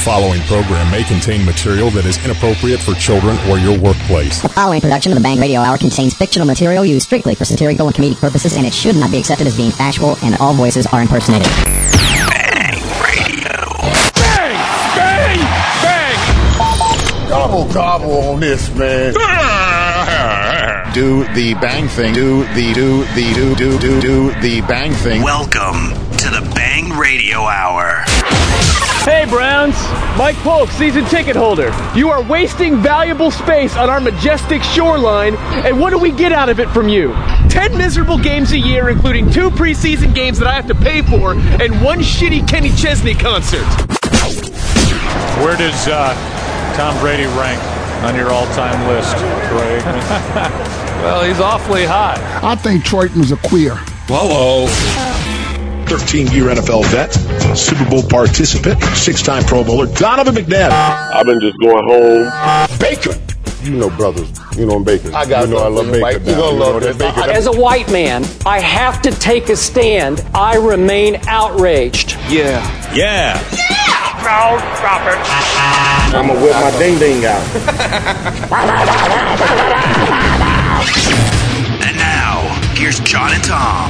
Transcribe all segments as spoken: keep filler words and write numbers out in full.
following program may contain material that is inappropriate for children or your workplace. The following production of the Bang Radio Hour contains fictional material used strictly for satirical and comedic purposes, and it should not be accepted as being factual, and all voices are impersonated. Bang Radio. Bang! Bang! Bang! Gobble gobble on this, man. Do the bang thing. Do the do the do do do do the bang thing. Welcome to the Bang Radio Hour. Hey Browns, Mike Polk, season ticket holder. You are wasting valuable space on our majestic shoreline, and what do we get out of it from you? Ten miserable games a year, including two preseason games that I have to pay for, and one shitty Kenny Chesney concert. Where does uh, Tom Brady rank on your all-time list, Troy Aikman? Well, he's awfully high. I think Troyton's a queer. Whoa. thirteen-year N F L vet, Super Bowl participant, six-time Pro Bowler, Donovan McNabb. I've been just going home. Bacon. You know, brothers. You know, I'm bacon. I got You know, I love bacon. Mike. Now. You gonna you know, love that this. bacon. As a white man, I have to take a stand. I remain outraged. Yeah. Yeah. No, stop it. I'm gonna whip my ding ding out. And now, here's John and Tom.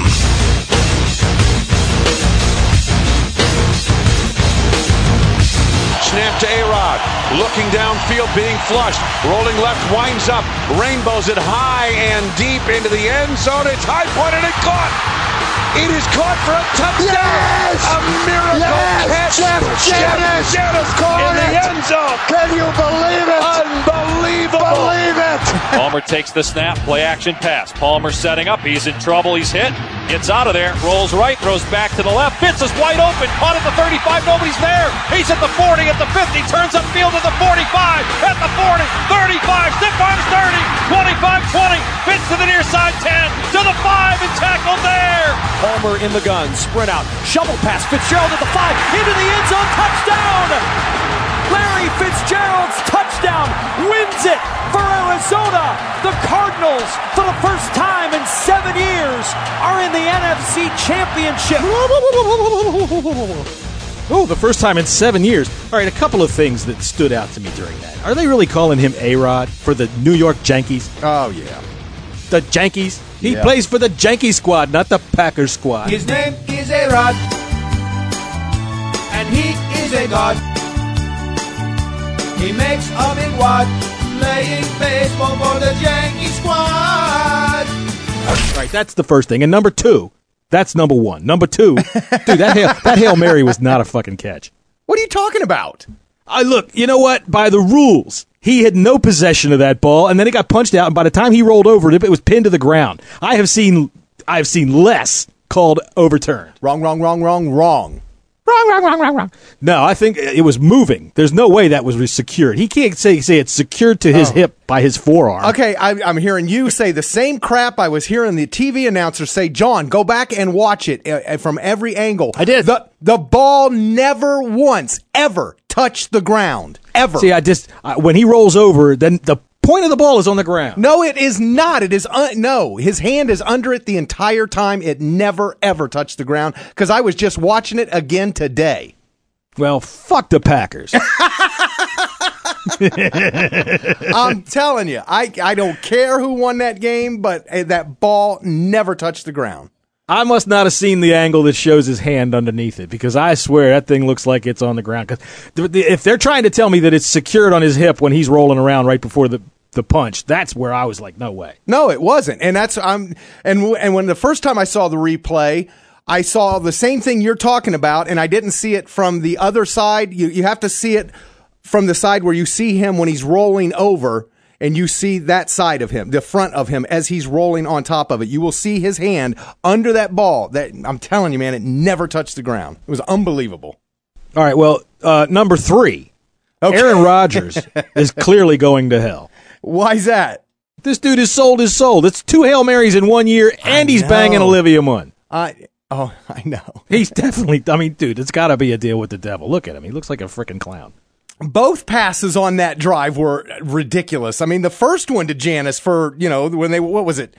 Snap to A-Rod, looking downfield, being flushed, rolling left, winds up, rainbows it high and deep into the end zone. It's high pointed and caught. It is caught for a touchdown. Yes! A miracle Yes! catch. Jeff Janis! Janis in the end zone. Can you believe it? Unbelievable. Believe it. Palmer takes the snap, play action pass. Palmer setting up, he's in trouble, he's hit, gets out of there, rolls right, throws back to the left. Fitz is wide open, caught at the thirty-five, nobody's there. He's at the forty, at the fifty, turns upfield at the forty-five, at the forty, thirty-five, stiff arms thirty, twenty-five, twenty, Fitz to the near side ten, to the five, and tackled there. Palmer in the gun, sprint out, shovel pass, Fitzgerald at the five, into the end zone, touchdown! Larry Fitzgerald's touchdown wins it for Arizona. The Cardinals, for the first time in seven years, are in the N F C Championship. Oh, the first time in seven years. All right, a couple of things that stood out to me during that. Are they really calling him A-Rod for the New York Yankees? Oh yeah. The Yankees? He Yeah. plays for the Yankee squad, not the Packers squad. His name is A-Rod, and he is a god. He makes a big wad, playing baseball for the Yankee squad. All right, that's the first thing. And number two, that's number one. Number two, dude, that Hail, that Hail Mary was not a fucking catch. What are you talking about? I look, you know what? By the rules, he had no possession of that ball, and then it got punched out, and by the time he rolled over it, it was pinned to the ground. I have seen I have seen less called overturned. Wrong, wrong, wrong, wrong, wrong. Wrong, wrong, wrong, wrong, wrong. No, I think it was moving. There's no way that was secured. He can't say say it's secured to his Oh. hip by his forearm. Okay, I, I'm hearing you say the same crap I was hearing the T V announcer say. John, go back and watch it uh, from every angle. I did. The, the ball never once, ever touched the ground. Ever. See, I just I, when he rolls over, then the point of the ball is on the ground. No, it is not. It is un- no. His hand is under it the entire time. It never ever touched the ground because I was just watching it again today. Well, fuck the Packers. I'm telling you, I I don't care who won that game, but uh, that ball never touched the ground. I must not have seen the angle that shows his hand underneath it because I swear that thing looks like it's on the ground. Cause th- th- if they're trying to tell me that it's secured on his hip when he's rolling around right before the the punch, that's where I was like, no way. No, it wasn't, and that's I'm and and when the first time I saw the replay, I saw the same thing you're talking about, and I didn't see it from the other side. You you have to see it from the side where you see him when he's rolling over, and you see that side of him, the front of him, as he's rolling on top of it. You will see his hand under that ball. That I'm telling you, man, it never touched the ground. It was unbelievable. All right, well, uh, number three, Okay. Aaron Rodgers is clearly going to hell. Why's that? This dude has sold his soul. It's two Hail Marys in one year, and I he's know. banging Olivia Munn. I oh, I know. He's definitely, I mean, dude, it's got to be a deal with the devil. Look at him. He looks like a freaking clown. Both passes on that drive were ridiculous. I mean, the first one to Janis for, you know, when they, what was it?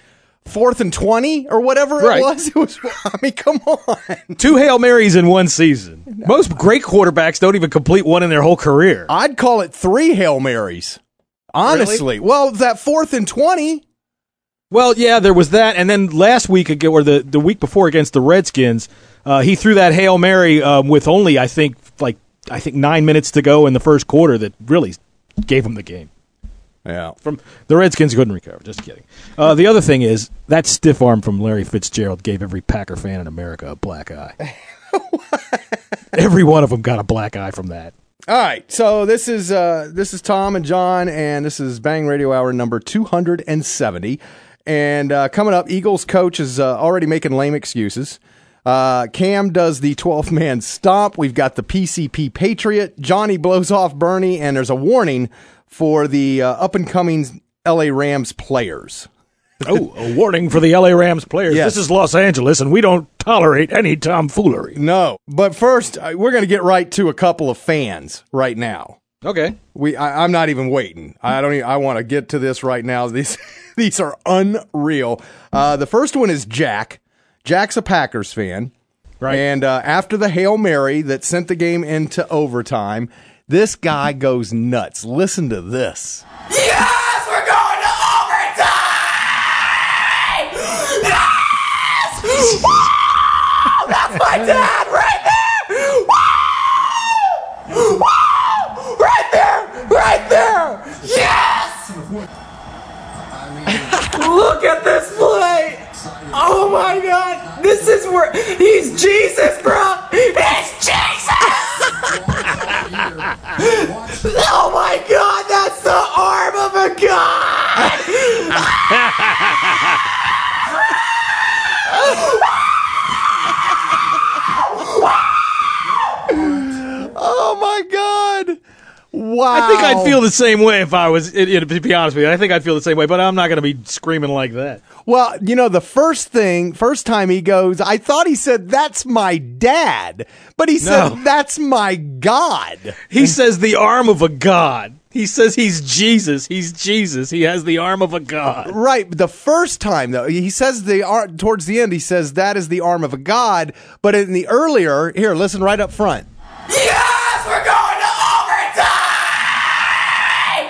fourth and twenty or whatever Right. it was. It was. I mean, come on. Two Hail Marys in one season. Most great quarterbacks don't even complete one in their whole career. I'd call it three Hail Marys. Honestly. Really? Well, that fourth and twenty. Well, yeah, there was that, and then last week ago, or the, the week before against the Redskins, uh, he threw that Hail Mary um, with only, I think, like I think nine minutes to go in the first quarter that really gave him the game. Yeah, from the Redskins couldn't recover. Just kidding. Uh, the other thing is that stiff arm from Larry Fitzgerald gave every Packer fan in America a black eye. Every one of them got a black eye from that. All right, so this is uh, this is Tom and John, and this is Bang Radio Hour number two hundred seventy. And uh, coming up, Eagles coach is uh, already making lame excuses. Uh, Cam does the twelfth man stomp. We've got the P C P Patriot. Johnny blows off Bernie, and there's a warning for the uh, up-and-coming L A Rams players. Oh, a warning for the L A Rams players. Yes. This is Los Angeles, and we don't tolerate any tomfoolery. No, but first, uh, we're going to get right to a couple of fans right now. Okay. We, I, I'm not even waiting. I don't. Even, I want to get to this right now. These, these are unreal. Uh, the first one is Jack. Jack's a Packers fan, right? And uh, after the Hail Mary that sent the game into overtime, this guy goes nuts. Listen to this. Yes, we're going to overtime! Yes! Wow! That's my dad right there! Wow! Wow! Right there! Right there! Yes! Look at this play! Oh my God! This is where he's Jesus, bro! He's Jesus! Oh my God! That's the arm of a god! Oh my God! Wow! I think I'd feel the same way if I was. It, it, to be honest with you, I think I'd feel the same way, but I'm not going to be screaming like that. Well, you know, the first thing, first time he goes, I thought he said, "That's my dad," but he said, No. "That's my God." He says the arm of a god. He says he's Jesus. He's Jesus. He has the arm of a god. Right. The first time, though, he says the ar- towards the end, he says that is the arm of a god. But in the earlier, here, listen right up front. Yes, we're going to overtime!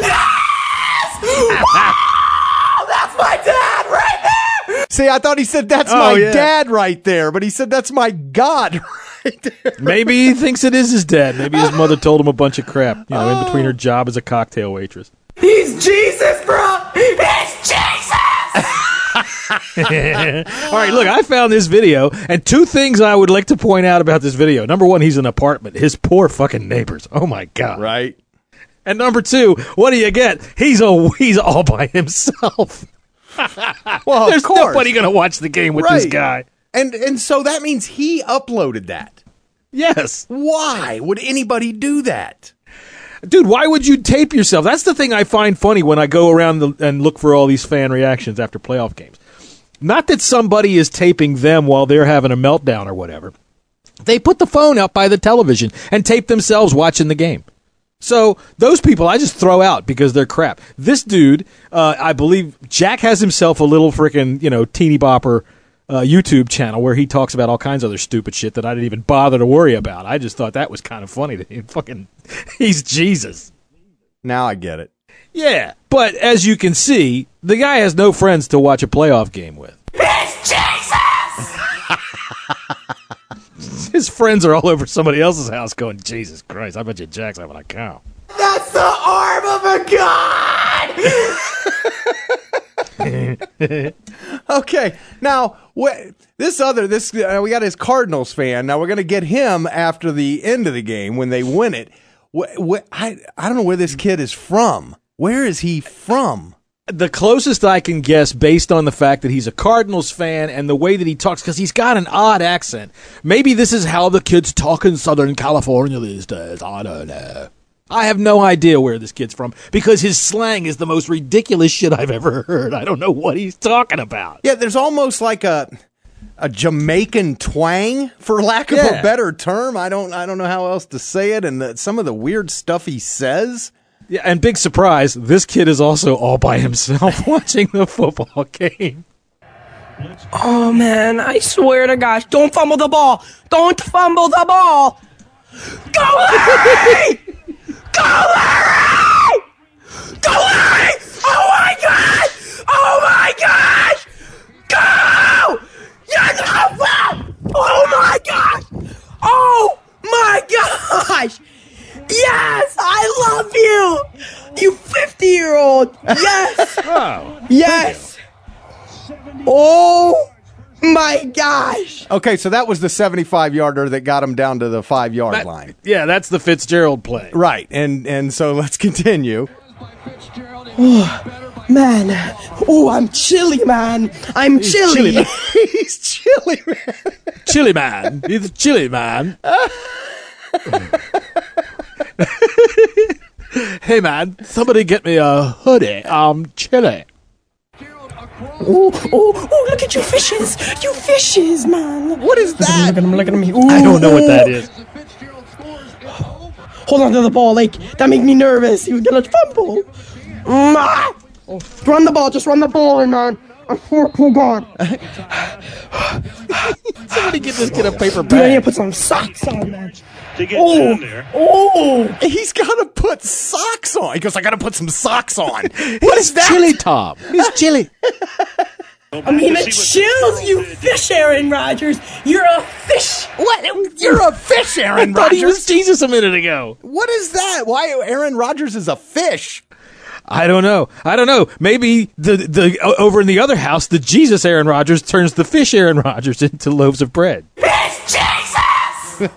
Yes! Wow! That's my dad right there! See, I thought he said that's Oh, my yeah. dad right there, but he said that's my God right there. Maybe he thinks it is his dad. Maybe his mother told him a bunch of crap, you know, in between her job as a cocktail waitress. He's Jesus, bro! He's Jesus! All right, look, I found this video, and two things I would like to point out about this video. Number one, he's in an apartment. His poor fucking neighbors. Oh, my God. Right. And number two, what do you get? He's a he's all by himself. Well, There's of course. nobody going to watch the game with Right. this guy. And and so that means he uploaded that. Yes. Why would anybody do that? Dude, why would you tape yourself? That's the thing I find funny when I go around the, and look for all these fan reactions after playoff games. Not that somebody is taping them while they're having a meltdown or whatever. They put the phone up by the television and tape themselves watching the game. So those people I just throw out because they're crap. This dude, uh, I believe Jack has himself a little freaking, you know, teeny bopper uh, YouTube channel where he talks about all kinds of other stupid shit that I didn't even bother to worry about. I just thought that was kind of funny. That he fucking, he's Jesus. Now I get it. Yeah, but as you can see, the guy has no friends to watch a playoff game with. It's Jesus! His friends are all over somebody else's house going, Jesus Christ, I bet you Jack's having a cow. That's the arm of a god! Okay, now wh- this other this uh, we got his Cardinals fan. Now we're gonna get him after the end of the game when they win it. Wh- wh- I I don't know where this kid is from. Where is he from? The closest I can guess, based on the fact that he's a Cardinals fan and the way that he talks, because he's got an odd accent. Maybe this is how the kids talk in Southern California these days. I don't know. I have no idea where this kid's from because his slang is the most ridiculous shit I've ever heard. I don't know what he's talking about. Yeah, there's almost like a a Jamaican twang, for lack of Yeah. a better term. I don't I don't know how else to say it. And the, some of the weird stuff he says. Yeah, and big surprise, this kid is also all by himself watching the football game. Oh, man, I swear to gosh. Don't fumble the ball. Don't fumble the ball. Go, Larry! Go, Larry! Go, Larry! Oh, my God! Oh, my gosh! Go! You're the foul! Oh, my gosh! Oh, my gosh! Yes! I love you! You fifty-year-old! Yes! Oh, yes! Oh, my gosh! Okay, so that was the seventy-five yarder that got him down to the five yard That- line. Yeah, that's the Fitzgerald play. Right, and and so let's continue. Oh, man. Oh, I'm chilly, man. I'm He's chilly. chilly. He's chilly, man. Chili man. He's a chili man. Hey, man, somebody get me a hoodie. I'm chilly. Oh, oh, oh, look at you fishes. You fishes, man. What is that? Look at him, look at him. Ooh. I don't know what that is. Hold on to the ball, like, that made me nervous. He was gonna fumble. Mm, ah. Run the ball, just run the ball in, man. I swear to God. Somebody get this kid a paper Dude, I need to bag. put some socks on, man. To get Oh, down there. oh. He's got to put socks on. He goes, I got to put some socks on. What is that? Chili Tom. He's chili. I mean, it chills, you fish, Aaron Rodgers. You're a fish. What? You're a fish, Aaron I thought he was Rodgers. Jesus a minute ago. What is that? Why Aaron Rodgers is a fish? I don't know. I don't know. Maybe the the o- over in the other house, the Jesus Aaron Rodgers turns the fish Aaron Rodgers into loaves of bread. It's Jesus!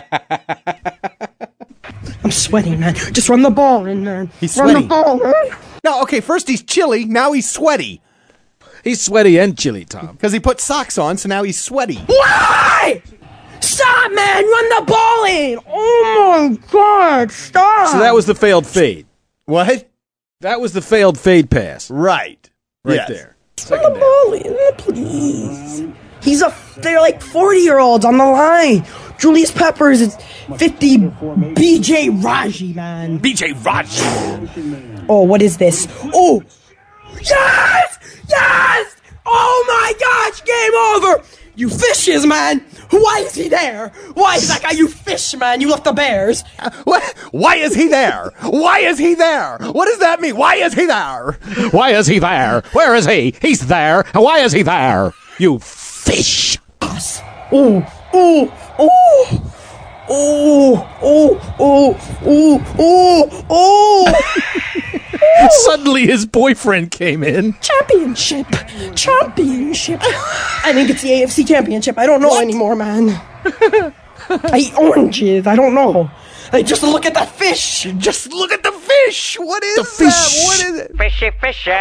I'm sweating, man. Just run the ball in, man. He's run sweaty. the ball, man. No, okay, first he's chilly, now he's sweaty. He's sweaty and chilly, Tom. Because he put socks on, so now he's sweaty. Why? Stop, man. Run the ball in. Oh, my God. Stop. So that was the failed fade. What? That was the failed fade pass. Right. Right Yes. there. Run the ball in, please. He's a, they're like forty-year-olds on the line. Julius Peppers is fifty. B J Raji, man. B J Raji. Oh, what is this? Oh, yes! Yes! Oh my gosh, game over! You fishes, man! Why is he there? Why is that guy, you fish, man? You left the Bears. What? Why is he there? Why is he there? What does that mean? Why is he there? Why is he there? Where is he? He's there. Why is he there? You fish. Oh, oh, oh, oh, oh, oh, oh, oh, oh. Suddenly his boyfriend came in. Championship. Championship. I think it's the A F C Championship. I don't know what? anymore, man. I eat oranges. I don't know. Like, just look at that fish. Just look at the fish. What is The fish. that? What is it? Fishy, fishy.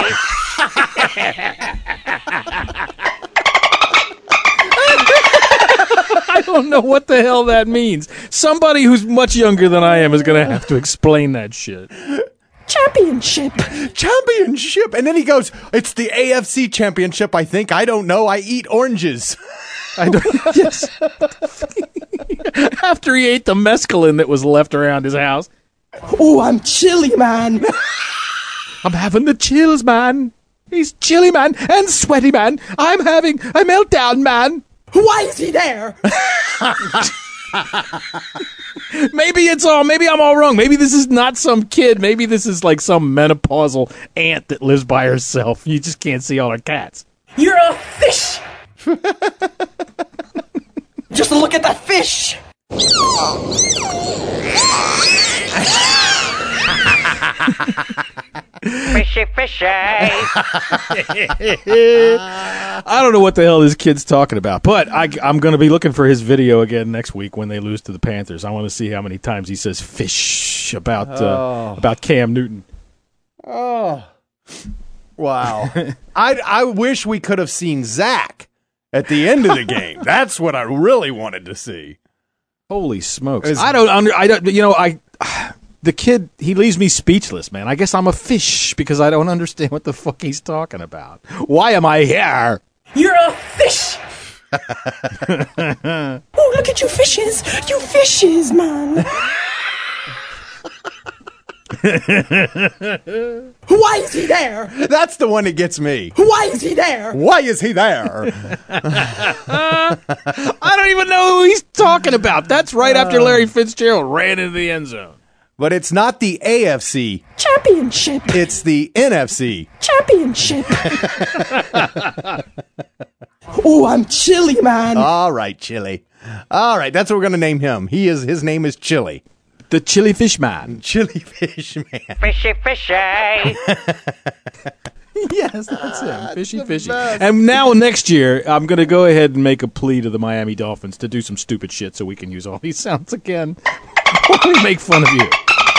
I don't know what the hell that means. Somebody who's much younger than I am is going to have to explain that shit. Championship. Championship. And then he goes, it's the A F C Championship, I think. I don't know. I eat oranges. I don't, yes. After he ate the mescaline that was left around his house. Oh, I'm chilly, man. I'm having the chills, man. He's chilly, man, and sweaty, man. I'm having a meltdown, man. Why is he there? Maybe it's all, maybe I'm all wrong. Maybe this is not some kid. Maybe this is like some menopausal aunt that lives by herself. You just can't see all her cats. You're a fish. Just look at that fish. Fishy, fishy. I don't know what the hell this kid's talking about, but I, I'm going to be looking for his video again next week when they lose to the Panthers. I want to see how many times he says fish about uh, Oh. about Cam Newton. Oh. Wow. I I wish we could have seen Zach at the end of the game. That's what I really wanted to see. Holy smokes! Is- I don't under. I don't. You know, I. The kid, he leaves me speechless, man. I guess I'm a fish because I don't understand what the fuck he's talking about. Why am I here? You're a fish. Oh, look at you fishes. You fishes, man. Why is he there? That's the one that gets me. Why is he there? Why is he there? I don't even know who he's talking about. That's right after Larry Fitzgerald ran into the end zone. But it's not the A F C Championship. It's the N F C Championship. Oh, I'm Chili, man. All right, Chili. All right, that's what we're going to name him. He is. His name is Chili. The Chili Fish Man. Chili Fish Man. Fishy, fishy. Yes, that's him. Fishy, fishy. And now next year, I'm going to go ahead and make a plea to the Miami Dolphins to do some stupid shit so we can use all these sounds again. We make fun of you.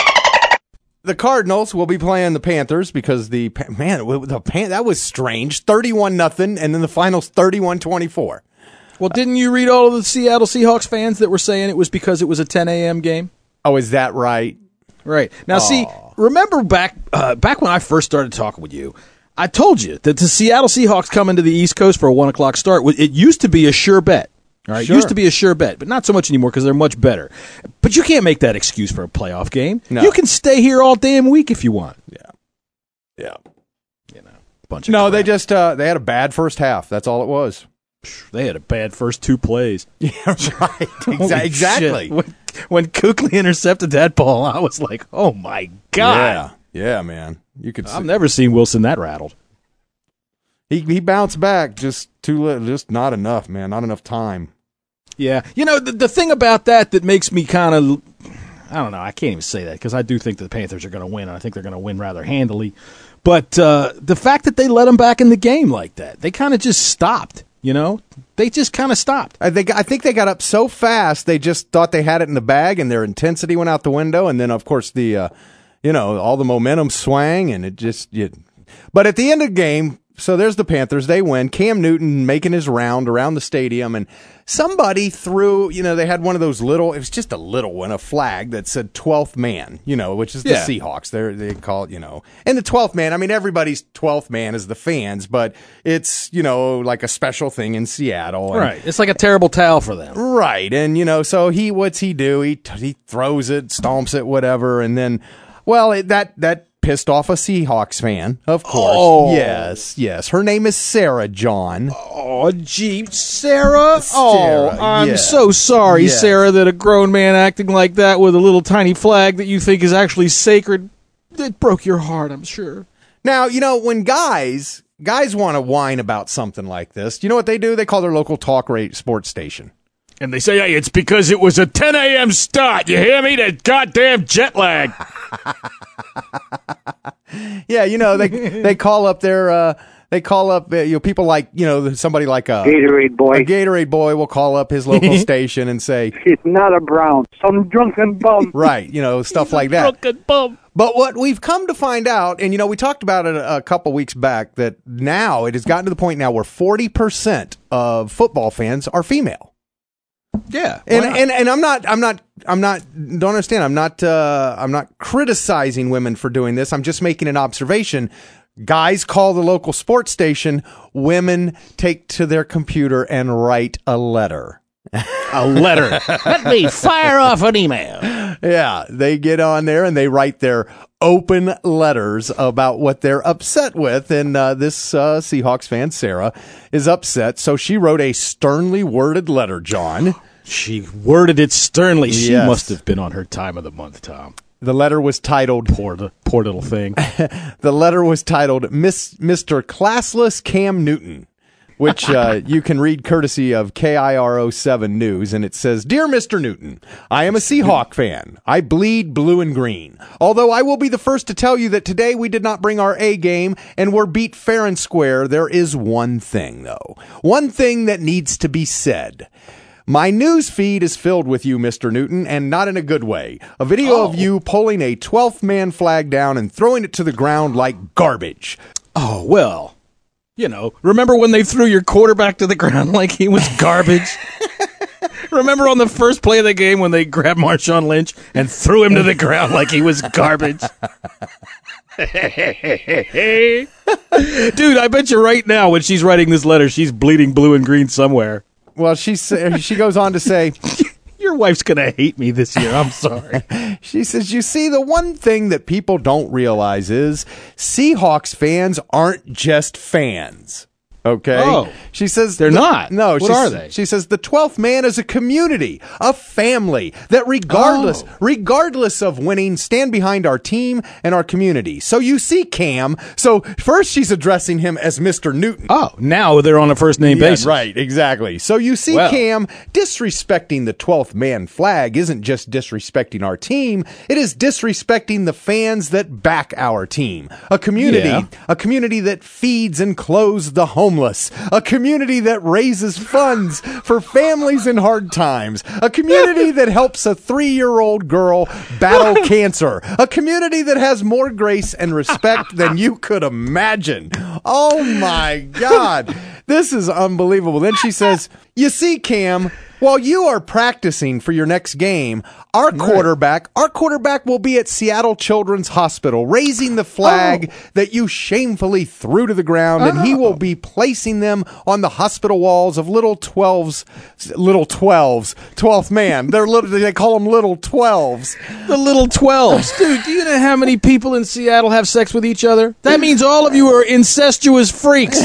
The Cardinals will be playing the Panthers because the man the Pan, that was strange. thirty-one nothing, and then the finals thirty-one twenty-four. Well, didn't you read all of the Seattle Seahawks fans that were saying it was because it was a ten a.m. game? Oh, is that right? Right. Now, Aww. see, remember back uh, back when I first started talking with you, I told you that the Seattle Seahawks coming to the East Coast for a one o'clock start, it used to be a sure bet. All right, sure. Used to be a sure bet, but not so much anymore because they're much better. But you can't make that excuse for a playoff game. No. You can stay here all damn week if you want. Yeah, yeah. You know, bunch of no. crap. They just uh, they had a bad first half. That's all it was. They had a bad first two plays. Yeah, right. Exa- exactly. When, when Kuechly intercepted that ball, I was like, "Oh my god!" Yeah, yeah, man. You could. I've see. never seen Wilson that rattled. He he bounced back just too little, just not enough, man. Not enough time. Yeah, you know the the thing about that that makes me kind of, I don't know, I can't even say that because I do think the Panthers are going to win, and I think they're going to win rather handily. But uh, the fact that they let them back in the game like that, they kind of just stopped. You know, they just kind of stopped. I think I think they got up so fast they just thought they had it in the bag, and their intensity went out the window. And then, of course, the uh, you know all the momentum swang, and it just. It, but at the end of the game. So there's the Panthers. They win. Cam Newton making his round around the stadium, and somebody threw, you know, they had one of those little, it was just a little one, a flag that said twelfth man, you know, which is the yeah. Seahawks. They they call it, you know. And the twelfth man, I mean, everybody's twelfth man is the fans, but it's, you know, like a special thing in Seattle. And, right. It's like a terrible towel for them. Right. And, you know, so he, what's he do? He, he throws it, stomps it, whatever, and then, well, it, that, that, pissed off a Seahawks fan, of course. Oh. Yes, yes. Her name is Sarah John. Oh, gee, Sarah? Sarah, oh, I'm yeah. so sorry, yes. Sarah, that a grown man acting like that with a little tiny flag that you think is actually sacred, it broke your heart, I'm sure. Now, you know, when guys, guys want to whine about something like this, you know what they do? They call their local talk rate sports station. And they say, hey, it's because it was a ten a.m. start. You hear me? That goddamn jet lag. Yeah, you know, they they call up their, uh, they call up, uh, you know, people like, you know, somebody like a Gatorade boy. A Gatorade boy will call up his local station and say, it's not a Brown, some drunken bum. Right, you know, stuff He's like a that. Drunken bum. But what we've come to find out, and, you know, we talked about it a, a couple weeks back, that now it has gotten to the point now where forty percent of football fans are female. Yeah, and, and and I'm not I'm not I'm not don't understand I'm not uh, I'm not criticizing women for doing this. I'm just making an observation. Guys call the local sports station. Women take to their computer and write a letter. A letter. Let me fire off an email. Yeah, they get on there and they write their open letters about what they're upset with. And uh, this uh, Seahawks fan, Sarah, is upset. So she wrote a sternly worded letter, John. She worded it sternly. She Yes. must have been on her time of the month, Tom. The letter was titled... Poor, poor little thing. The letter was titled Miss Mister Classless Cam Newton, which uh, you can read courtesy of K I R O seven News, and it says, Dear Mister Newton, I am a Seahawk fan. I bleed blue and green. Although I will be the first to tell you that today we did not bring our A game and were beat fair and square, there is one thing, though. One thing that needs to be said. My news feed is filled with you, Mister Newton, and not in a good way. A video Oh. of you pulling a twelfth man flag down and throwing it to the ground like garbage. Oh, well, you know, remember when they threw your quarterback to the ground like he was garbage? Remember on the first play of the game when they grabbed Marshawn Lynch and threw him to the ground like he was garbage? Dude, I bet you right now when she's writing this letter, she's bleeding blue and green somewhere. Well, she sa- she goes on to say, You're Your wife's going to hate me this year. I'm sorry. She says, you see, the one thing that people don't realize is Seahawks fans aren't just fans. Okay. Oh, she says they're the, not. No, what she's, are they? She says the twelfth man is a community, a family that regardless, oh. regardless of winning, stand behind our team and our community. So you see Cam. So first she's addressing him as Mister Newton. Oh, now they're on a first name yeah, basis. Right, exactly. So you see well. Cam disrespecting the twelfth man flag isn't just disrespecting our team. It is disrespecting the fans that back our team. A community, yeah. a community that feeds and clothes the homeless. A community that raises funds for families in hard times. A community that helps a three-year-old girl battle cancer. A community that has more grace and respect than you could imagine. Oh, my God. This is unbelievable. Then she says, you see, Cam, while you are practicing for your next game, our quarterback, our quarterback will be at Seattle Children's Hospital raising the flag oh. that you shamefully threw to the ground, oh. and he will be placing them on the hospital walls of little twelves, little twelves, twelfth man. They're little, they call them little twelves. The little twelves. Dude, do you know how many people in Seattle have sex with each other? That means all of you are incestuous freaks.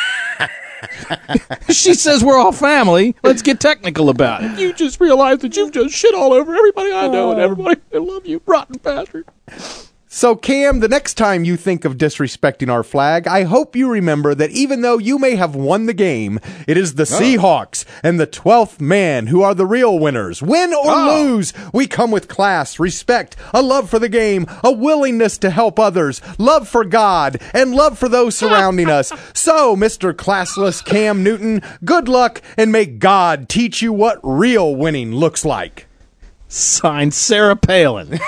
She says we're all family. Let's get technical about it. You just realized that you've just shit all over everybody I know and everybody I love you, rotten bastard. So, Cam, the next time you think of disrespecting our flag, I hope you remember that even though you may have won the game, it is the oh. Seahawks and the twelfth man who are the real winners. Win or oh. lose, we come with class, respect, a love for the game, a willingness to help others, love for God, and love for those surrounding us. So, Mister Classless Cam Newton, good luck, and may God teach you what real winning looks like. Signed, Sarah Palin.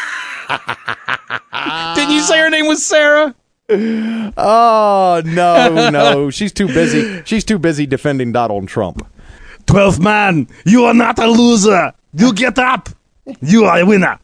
Didn't you say her name was Sarah? Oh, no, no. She's too busy. She's too busy defending Donald Trump. Twelfth man, you are not a loser. You get up. You are a winner.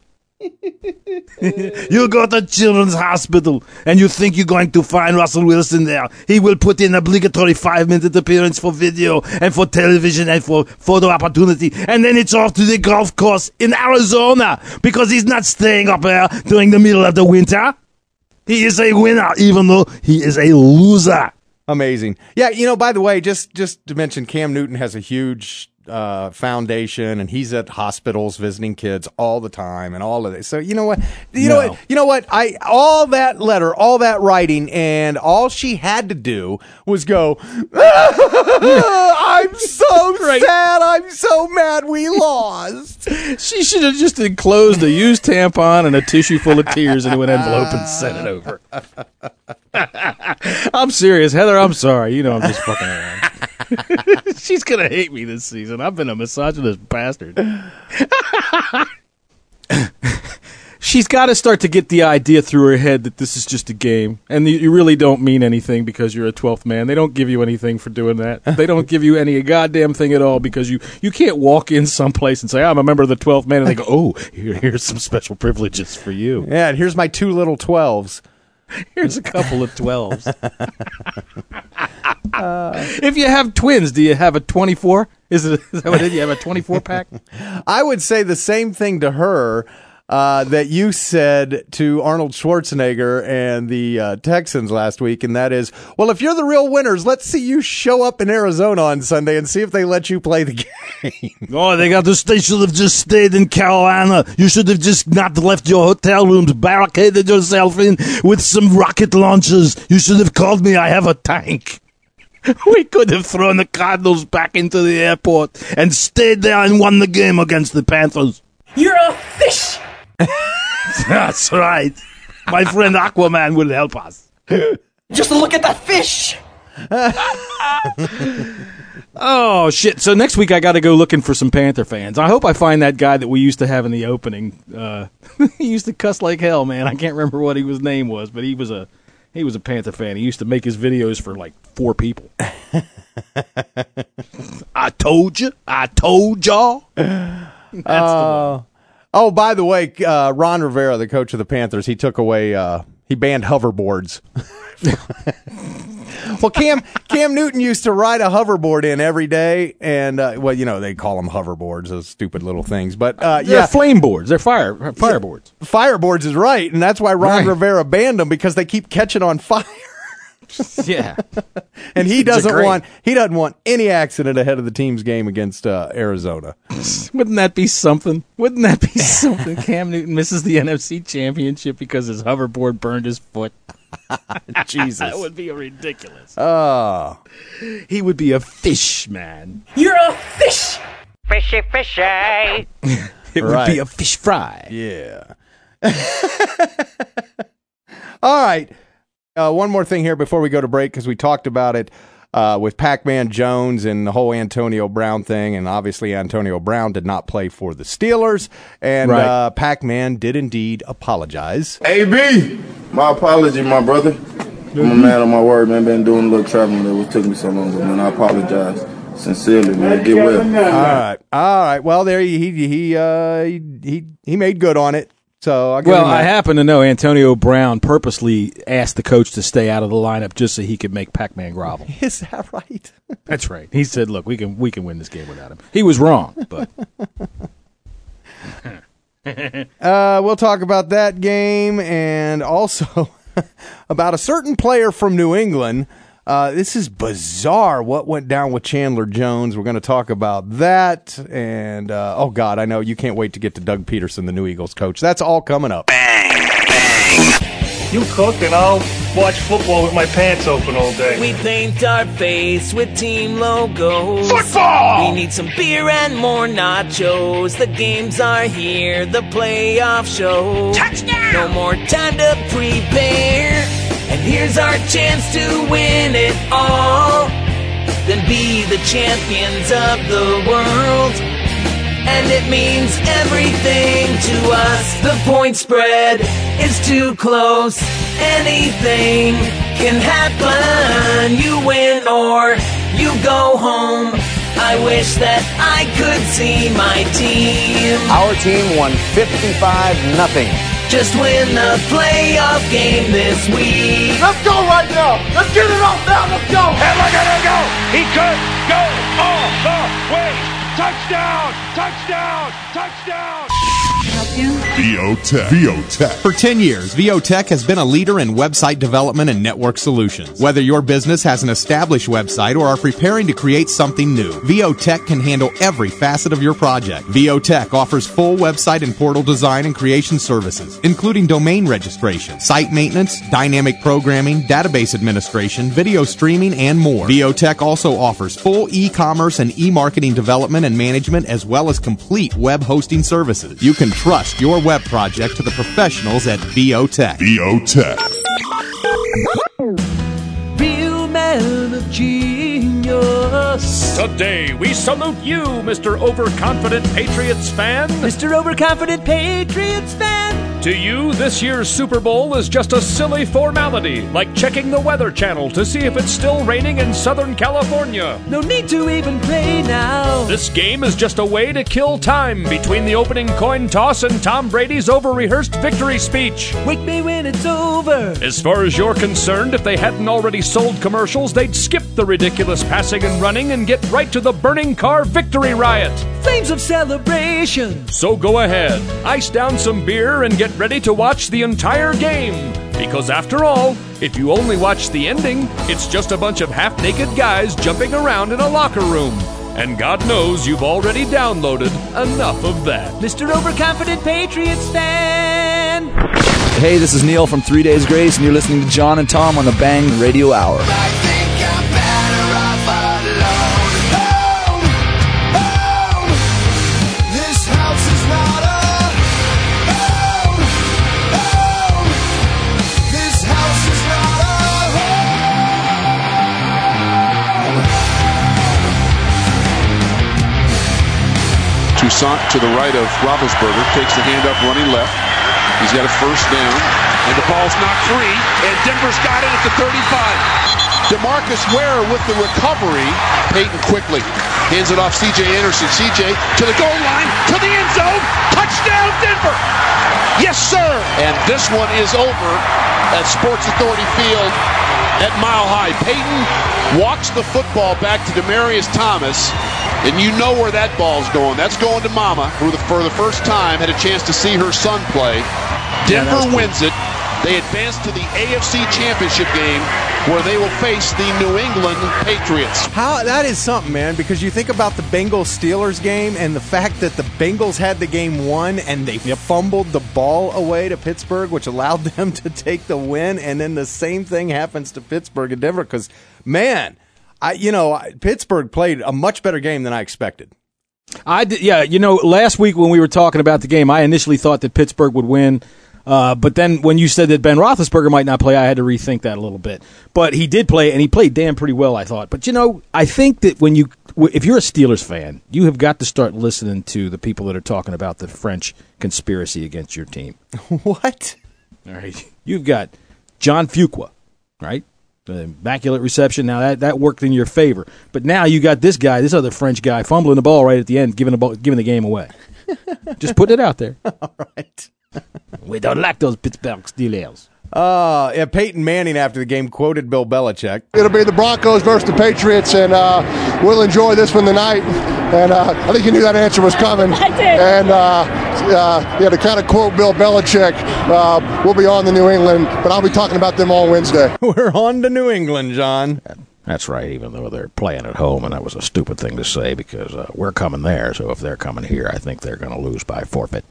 You go to Children's Hospital and you think you're going to find Russell Wilson there. He will put in obligatory five-minute appearance for video and for television and for photo opportunity. And then it's off to the golf course in Arizona because he's not staying up there during the middle of the winter. He is a winner even though he is a loser. Amazing. Yeah, you know, by the way, just, just to mention, Cam Newton has a huge uh, foundation, and he's at hospitals visiting kids all the time and all of this. So you know what? You no. know what? You know what? I all that letter, all that writing, and all she had to do was go, I'm so right. sad. I'm so mad we lost. She should have just enclosed a used tampon and a tissue full of tears into an envelope and sent it over. I'm serious, Heather. I'm sorry. You know I'm just fucking around. She's gonna hate me this season. I've been a misogynist bastard. She's got to start to get the idea through her head that this is just a game, and you really don't mean anything because you're a twelfth man. They don't give you anything for doing that. They don't give you any goddamn thing at all because you, you can't walk in someplace and say, I'm a member of the twelfth man, and they go, oh, here, here's some special privileges for you. Yeah, and here's my two little twelves. Here's a couple of twelves. uh, if you have twins, do you have a twenty-four? Is, it, is that what it is? You have a twenty-four pack? I would say the same thing to her uh, that you said to Arnold Schwarzenegger and the uh, Texans last week, and that is, well, if you're the real winners, let's see you show up in Arizona on Sunday and see if they let you play the game. Oh, they got to. They should have just stayed in Carolina. You should have just not left your hotel rooms, barricaded yourself in with some rocket launchers. You should have called me. I have a tank. We could have thrown the Cardinals back into the airport and stayed there and won the game against the Panthers. You're a fish. That's right. My friend Aquaman will help us. Just look at that fish. Oh, shit. So next week I got to go looking for some Panther fans. I hope I find that guy that we used to have in the opening. Uh, he used to cuss like hell, man. I can't remember what his name was, but he was a he was a Panther fan. He used to make his videos for like four people. I told you. I told y'all. That's uh, the one. Oh, by the way, uh, Ron Rivera, the coach of the Panthers, he took away, uh, he banned hoverboards. Well, Cam Cam Newton used to ride a hoverboard in every day, and uh, well, you know they call them hoverboards, those stupid little things. But uh, They're yeah, flame boards. They're fire fireboards. Fireboards is right, and that's why Ron Right. Rivera banned them because they keep catching on fire. Yeah, and he doesn't great. want he doesn't want any accident ahead of the team's game against uh, Arizona. Wouldn't that be something? Wouldn't that be something? Cam Newton misses the N F C Championship because his hoverboard burned his foot. Jesus, that would be ridiculous. Oh, he would be a fish man. You're a fish. Fishy, fishy. It would Right. be a fish fry. Yeah. All right. Uh, one more thing here before we go to break, because we talked about it uh, with Pac-Man Jones and the whole Antonio Brown thing, and obviously Antonio Brown did not play for the Steelers, and Right. uh, Pac-Man did indeed apologize. A B, my apology, my brother. I'm a man of my word, man. Been doing a little traveling that what took me so long, but man, I apologize sincerely, man. Get well. All right, all right. Well, there he he he uh, he, he he made good on it. So I Well, I happen to know Antonio Brown purposely asked the coach to stay out of the lineup just so he could make Pac-Man grovel. Is that right? That's right. He said, "Look, we can we can win this game without him." He was wrong, but uh, we'll talk about that game and also about a certain player from New England. Uh, this is bizarre what went down with Chandler Jones. We're going to talk about that. And, uh, oh, God, I know you can't wait to get to Doug Peterson, the new Eagles coach. That's all coming up. Bang, bang. You cook and I'll watch football with my pants open all day. We paint our face with team logos. Football! We need some beer and more nachos. The games are here, the playoff show. Touchdown! No more time to prepare. And here's our chance to win it all. Then be the champions of the world. And it means everything to us. The point spread is too close. Anything can happen. You win or you go home. I wish that I could see my team. Our team won fifty-five nothing. Just win the playoff game this week. Let's go right now. Let's get it off now. Let's go. And look at him go. He could go all the way. Touchdown, touchdown, touchdown. VOTech. VOTech. For ten years, VOTech has been a leader in website development and network solutions. Whether your business has an established website or are preparing to create something new, VOTech can handle every facet of your project. VOTech offers full website and portal design and creation services, including domain registration, site maintenance, dynamic programming, database administration, video streaming, and more. VOTech also offers full e-commerce and e-marketing development and management, as well as complete web hosting services. You can trust your web project to the professionals at VOTech. VOTech. Real man of genius. Today, we salute you, Mister Overconfident Patriots fan. Mister Overconfident Patriots fan. To you, this year's Super Bowl is just a silly formality, like checking the Weather Channel to see if it's still raining in Southern California. No need to even play now. This game is just a way to kill time between the opening coin toss and Tom Brady's over-rehearsed victory speech. Wake me when it's over. As far as you're concerned, if they hadn't already sold commercials, they'd skip the ridiculous passing and running and get right to the burning car victory riot. Flames of celebration. So go ahead, ice down some beer and get ready to watch the entire game. Because after all, if you only watch the ending, it's just a bunch of half-naked guys jumping around in a locker room. And God knows you've already downloaded enough of that. Mister Overconfident Patriots fan. Hey, this is Neil from Three Days Grace, and you're listening to John and Tom on the Bang Radio Hour. Toussaint to the right of Roethlisberger, takes the hand up, running left. He's got a first down, and the ball's not free, and Denver's got it at the thirty-five. DeMarcus Ware with the recovery. Peyton quickly hands it off C J Anderson. C J to the goal line, to the end zone. Touchdown, Denver! Yes, sir! And this one is over at Sports Authority Field at Mile High. Peyton walks the football back to Demaryius Thomas, and you know where that ball's going. That's going to Mama, who for the first time had a chance to see her son play. Denver yeah, wins it. They advance to the A F C Championship game, where they will face the New England Patriots. How that is something, man, because you think about the Bengals-Steelers game and the fact that the Bengals had the game won and they yep. fumbled the ball away to Pittsburgh, which allowed them to take the win, and then the same thing happens to Pittsburgh and Denver because, man, I you know, Pittsburgh played a much better game than I expected. I did, yeah, you know, last week when we were talking about the game, I initially thought that Pittsburgh would win. Uh, but then when you said that Ben Roethlisberger might not play, I had to rethink that a little bit. But he did play, and he played damn pretty well, I thought. But, you know, I think that when you, if you're a Steelers fan, you have got to start listening to the people that are talking about the French conspiracy against your team. What? All right. You've got John Fuqua, right? The immaculate reception. Now, that, that worked in your favor. But now you got this guy, this other French guy, fumbling the ball right at the end, giving the, ball, giving the game away. Just putting it out there. All right. We don't like those Pittsburgh Steelers. Uh, yeah, Peyton Manning after the game quoted Bill Belichick. It'll be the Broncos versus the Patriots, and uh, we'll enjoy this one tonight. And uh, I think you knew that answer was coming. I did. And uh, uh, yeah, to kind of quote Bill Belichick, uh, we'll be on the New England, but I'll be talking about them all Wednesday. We're on to New England, John. That's right, even though they're playing at home, and that was a stupid thing to say because uh, we're coming there, so if they're coming here, I think they're going to lose by forfeit.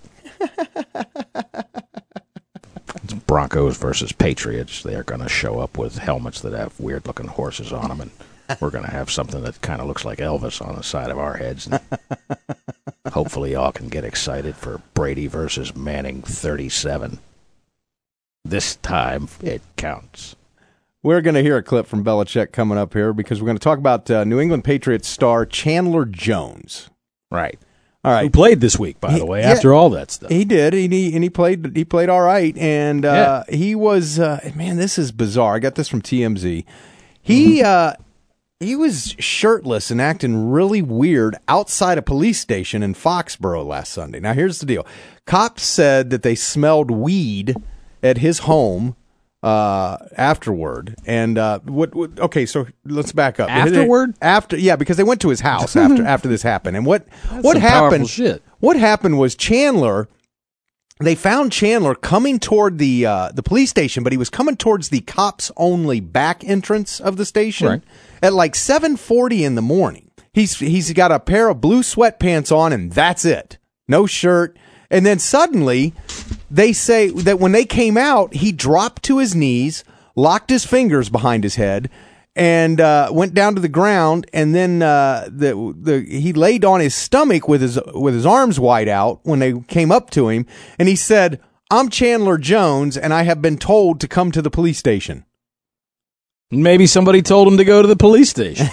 It's Broncos versus Patriots. They're going to show up with helmets that have weird-looking horses on them, and we're going to have something that kind of looks like Elvis on the side of our heads. And hopefully y'all can get excited for Brady versus Manning thirty-seven. This time it counts. We're going to hear a clip from Belichick coming up here because we're going to talk about uh, New England Patriots star Chandler Jones. Right. All right. Who played this week, by he, the way, yeah, after all that stuff. He did, and he, and he played He played all right, and uh, yeah. he was, uh, man, this is bizarre. I got this from T M Z. He, mm-hmm. uh, he was shirtless and acting really weird outside a police station in Foxborough last Sunday. Now, here's the deal. Cops said that they smelled weed at his home uh afterward, and uh what, what okay so let's back up afterward after yeah because they went to his house after after this happened, and what That's what happened shit. what happened was Chandler they found Chandler coming toward the uh the police station, but he was coming towards the cops only back entrance of the station right. at like seven forty in the morning. He's he's got a pair of blue sweatpants on, and that's it, no shirt. And then suddenly, they say that when they came out, he dropped to his knees, locked his fingers behind his head, and uh, went down to the ground. And then uh, the the he laid on his stomach with his with his arms wide out when they came up to him, and he said, "I'm Chandler Jones, and I have been told to come to the police station." Maybe somebody told him to go to the police station.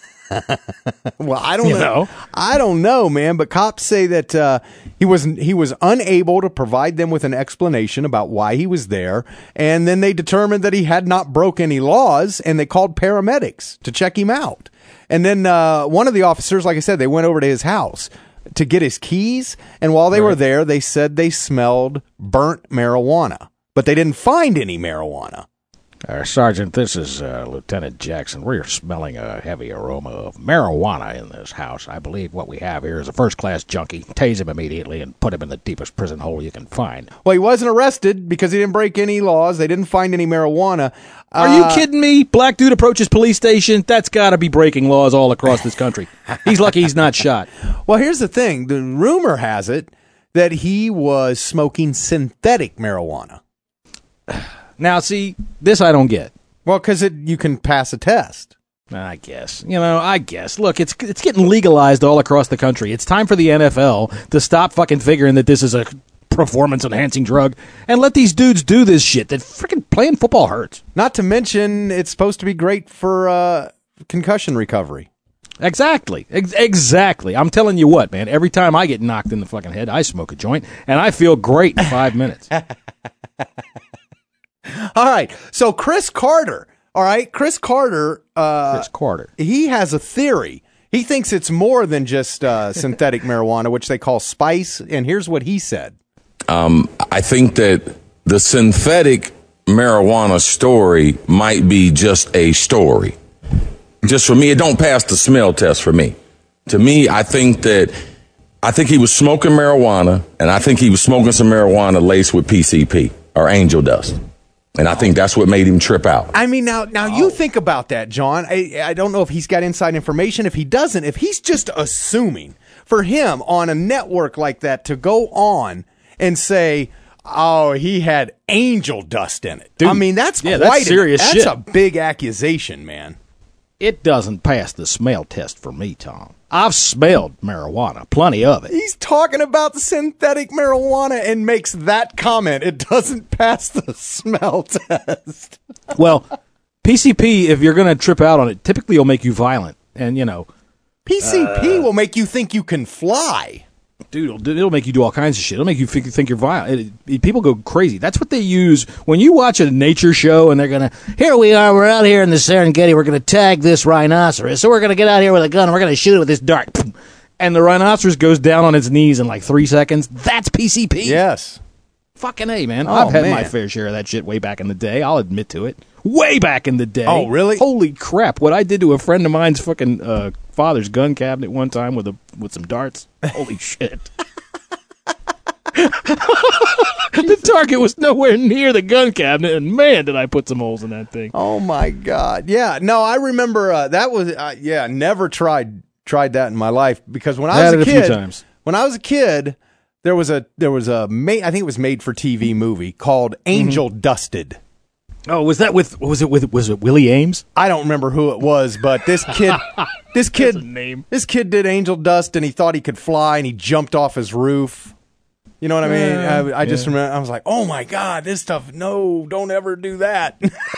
Well, I don't you know. know. I don't know, man. But cops say that uh, he was he was unable to provide them with an explanation about why he was there, and then they determined that he had not broke any laws, and they called paramedics to check him out. And then uh, one of the officers, like I said, they went over to his house to get his keys, and while they right. were there, they said they smelled burnt marijuana, but they didn't find any marijuana. Uh, Sergeant, this is uh, Lieutenant Jackson. We're smelling a heavy aroma of marijuana in this house. I believe what we have here is a first-class junkie. Tase him immediately and put him in the deepest prison hole you can find. Well, he wasn't arrested because he didn't break any laws. They didn't find any marijuana. Are uh, you kidding me? Black dude approaches police station. That's got to be breaking laws all across this country. He's lucky he's not shot. Well, here's the thing. The rumor has it that he was smoking synthetic marijuana. Now, see, this I don't get. Well, because you can pass a test. I guess. You know, I guess. Look, it's it's getting legalized all across the country. It's time for the N F L to stop fucking figuring that this is a performance-enhancing drug and let these dudes do this shit that freaking playing football hurts. Not to mention, it's supposed to be great for uh, concussion recovery. Exactly. Ex- exactly. I'm telling you what, man. Every time I get knocked in the fucking head, I smoke a joint, and I feel great in five minutes. All right, so Chris Carter, all right, Chris Carter, uh, Chris Carter, he has a theory. He thinks it's more than just uh, synthetic marijuana, which they call spice, and here's what he said. Um, I think that the synthetic marijuana story might be just a story. Just for me, it don't pass the smell test for me. To me, I think that I think he was smoking marijuana, and I think he was smoking some marijuana laced with P C P or angel dust. And I think that's what made him trip out. I mean, now now oh. you think about that, John. I, I don't know if he's got inside information. If he doesn't, if he's just assuming, for him on a network like that to go on and say, oh, he had angel dust in it. Dude, I mean, that's yeah, quite that's serious a, shit. That's a big accusation, man. It doesn't pass the smell test for me, Tom. I've smelled marijuana, plenty of it. He's talking about synthetic marijuana and makes that comment. It doesn't pass the smell test. Well, P C P, if you're going to trip out on it, typically will make you violent. And, you know. P C P uh, will make you think you can fly. Dude, it'll, it'll make you do all kinds of shit. It'll make you think, think you're violent. It, it, people go crazy. That's what they use when you watch a nature show and they're going to, here we are, we're out here in the Serengeti, we're going to tag this rhinoceros, so we're going to get out here with a gun and we're going to shoot it with this dart. And the rhinoceros goes down on its knees in like three seconds. That's P C P. Yes. Fucking A, man. Oh, I've had man. my fair share of that shit way back in the day. I'll admit to it. Way back in the day. Oh, really? Holy crap. What I did to a friend of mine's fucking uh, father's gun cabinet one time with a with some darts. Holy shit. The target was nowhere near the gun cabinet, and man, did I put some holes in that thing. Oh, my God. Yeah. No, I remember uh, that was, uh, yeah, never tried tried that in my life because when I, I was had a it kid, a few times. when I was a kid, there was a, there was a, ma- I think it was made for T V movie called Angel mm-hmm. Dusted. Oh, was that with, was it with, was it Willie Ames? I don't remember who it was, but this kid, this kid, name. this kid did angel dust and he thought he could fly and he jumped off his roof. You know what I mean? Uh, I, I just yeah. remember, I was like, oh my God, this stuff, no, don't ever do that.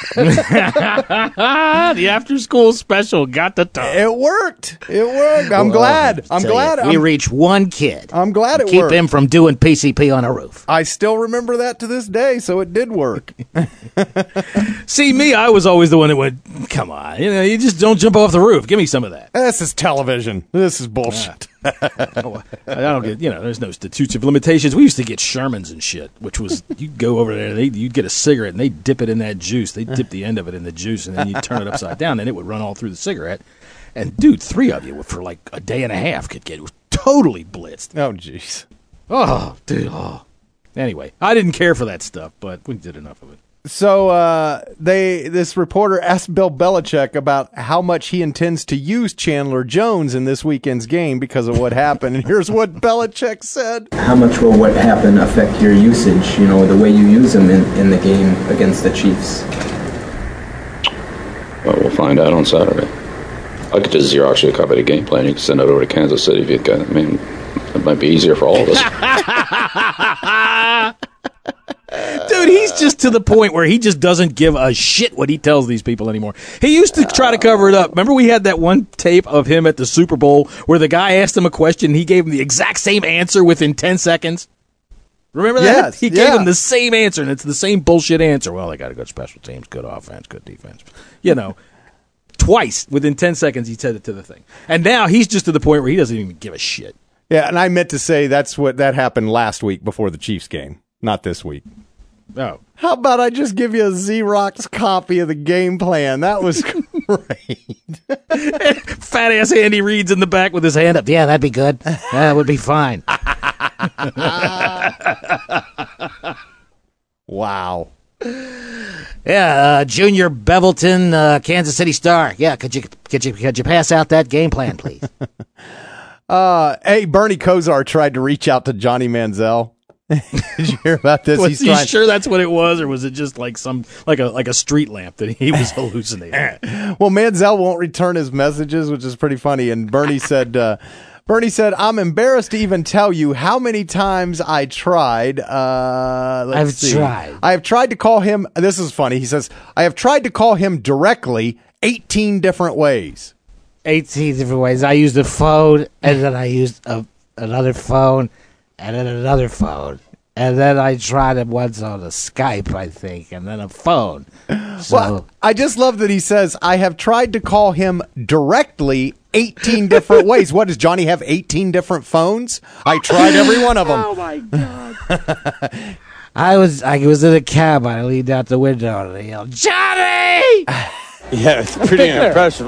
The after school special got the time. It worked. It worked. I'm Well, glad. I'm tell glad. you, we I'm, reach one kid. I'm glad it Keep worked. him from doing P C P on a roof. I still remember that to this day, so it did work. See, me, I was always the one that went, come on, you know, you just don't jump off the roof. Give me some of that. This is television. This is bullshit. I don't get, you know, there's no statutes of limitations. We used to get Shermans and shit, which was, you'd go over there, and they, you'd get a cigarette, and they'd dip it in that juice. They'd dip the end of it in the juice, and then you'd turn it upside down, and it would run all through the cigarette. And, dude, three of you for like a day and a half could get totally blitzed. Oh, jeez. Oh, dude. Oh. Anyway, I didn't care for that stuff, but we did enough of it. So uh, they this reporter asked Bill Belichick about how much he intends to use Chandler Jones in this weekend's game because of what happened. And here's what Belichick said. How much will what happened affect your usage, you know, the way you use him in, in the game against the Chiefs? Well, we'll find out on Saturday. I could just Xerox you a copy of the game plan. You can send it over to Kansas City if you've got it. I mean, it might be easier for all of us. Dude, he's just to the point where he just doesn't give a shit what he tells these people anymore. He used to try to cover it up. Remember we had that one tape of him at the Super Bowl where the guy asked him a question and he gave him the exact same answer within ten seconds? Remember that? Yes, he yeah. gave him the same answer, and it's the same bullshit answer. Well, they got a good special teams, good offense, good defense. You know, twice within ten seconds he said it to the thing. And now he's just to the point where he doesn't even give a shit. Yeah, and I meant to say that's what that happened last week before the Chiefs game, not this week. Oh. How about I just give you a Xerox copy of the game plan? That was great. Fat ass Andy Reid's in the back with his hand up. Yeah, that'd be good. That would be fine. Wow. Yeah, uh, Junior Bevelton, uh, Kansas City Star. Yeah, could you could you could you pass out that game plan, please? uh, hey, Bernie Kosar tried to reach out to Johnny Manziel. Did you hear about this? Was He's he trying... sure that's what it was, or was it just like some like a like a street lamp that he was hallucinating? Well, Manziel won't return his messages, which is pretty funny. And Bernie said, uh, Bernie said, "I'm embarrassed to even tell you how many times I tried. Uh, let's I've see. tried. I have tried to call him. This is funny. He says, I have tried to call him directly eighteen different ways. eighteen different ways. I used a phone, and then I used a, another phone, and then another phone. And then I tried it once on a Skype, I think, and then a phone. So well, I just love that he says, I have tried to call him directly eighteen different ways. What, does Johnny have eighteen different phones? I tried every one of them. Oh, my God. I was I was in a cab. I leaned out the window and I yelled, "Johnny!" Yeah, it's pretty impressive.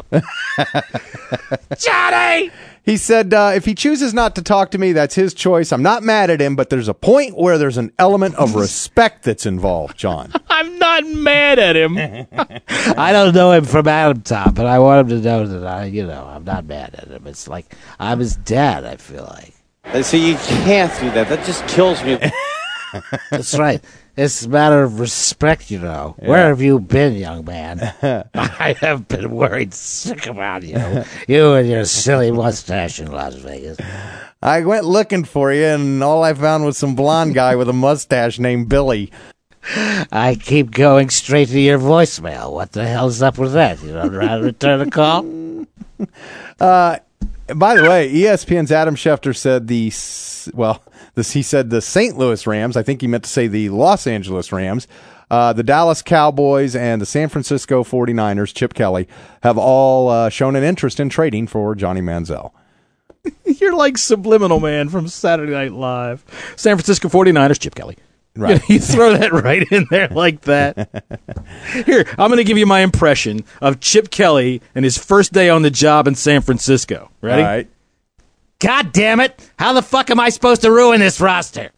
Johnny! He said, uh, if he chooses not to talk to me, that's his choice. I'm not mad at him, but there's a point where there's an element of respect that's involved, John. I'm not mad at him. I don't know him from Adam Top, but I want him to know that I, you know, I'm not mad at him. It's like I'm his dad, I feel like. And so you can't do that. That just kills me. That's right. It's a matter of respect, you know. Yeah. Where have you been, young man? I have been worried sick about you. You and your silly mustache in Las Vegas. I went looking for you, and all I found was some blonde guy with a mustache named Billy. I keep going straight to your voicemail. What the hell's up with that? You don't know how to return a call? Uh, by the way, E S P N's Adam Schefter said the, well, this, he said the Saint Louis Rams, I think he meant to say the Los Angeles Rams, uh, the Dallas Cowboys, and the San Francisco forty-niners, Chip Kelly, have all uh, shown an interest in trading for Johnny Manziel. You're like Subliminal Man from Saturday Night Live. San Francisco forty-niners, Chip Kelly. Right. You throw that right in there like that. Here, I'm going to give you my impression of Chip Kelly and his first day on the job in San Francisco. Ready? All right. God damn it! How the fuck am I supposed to ruin this roster?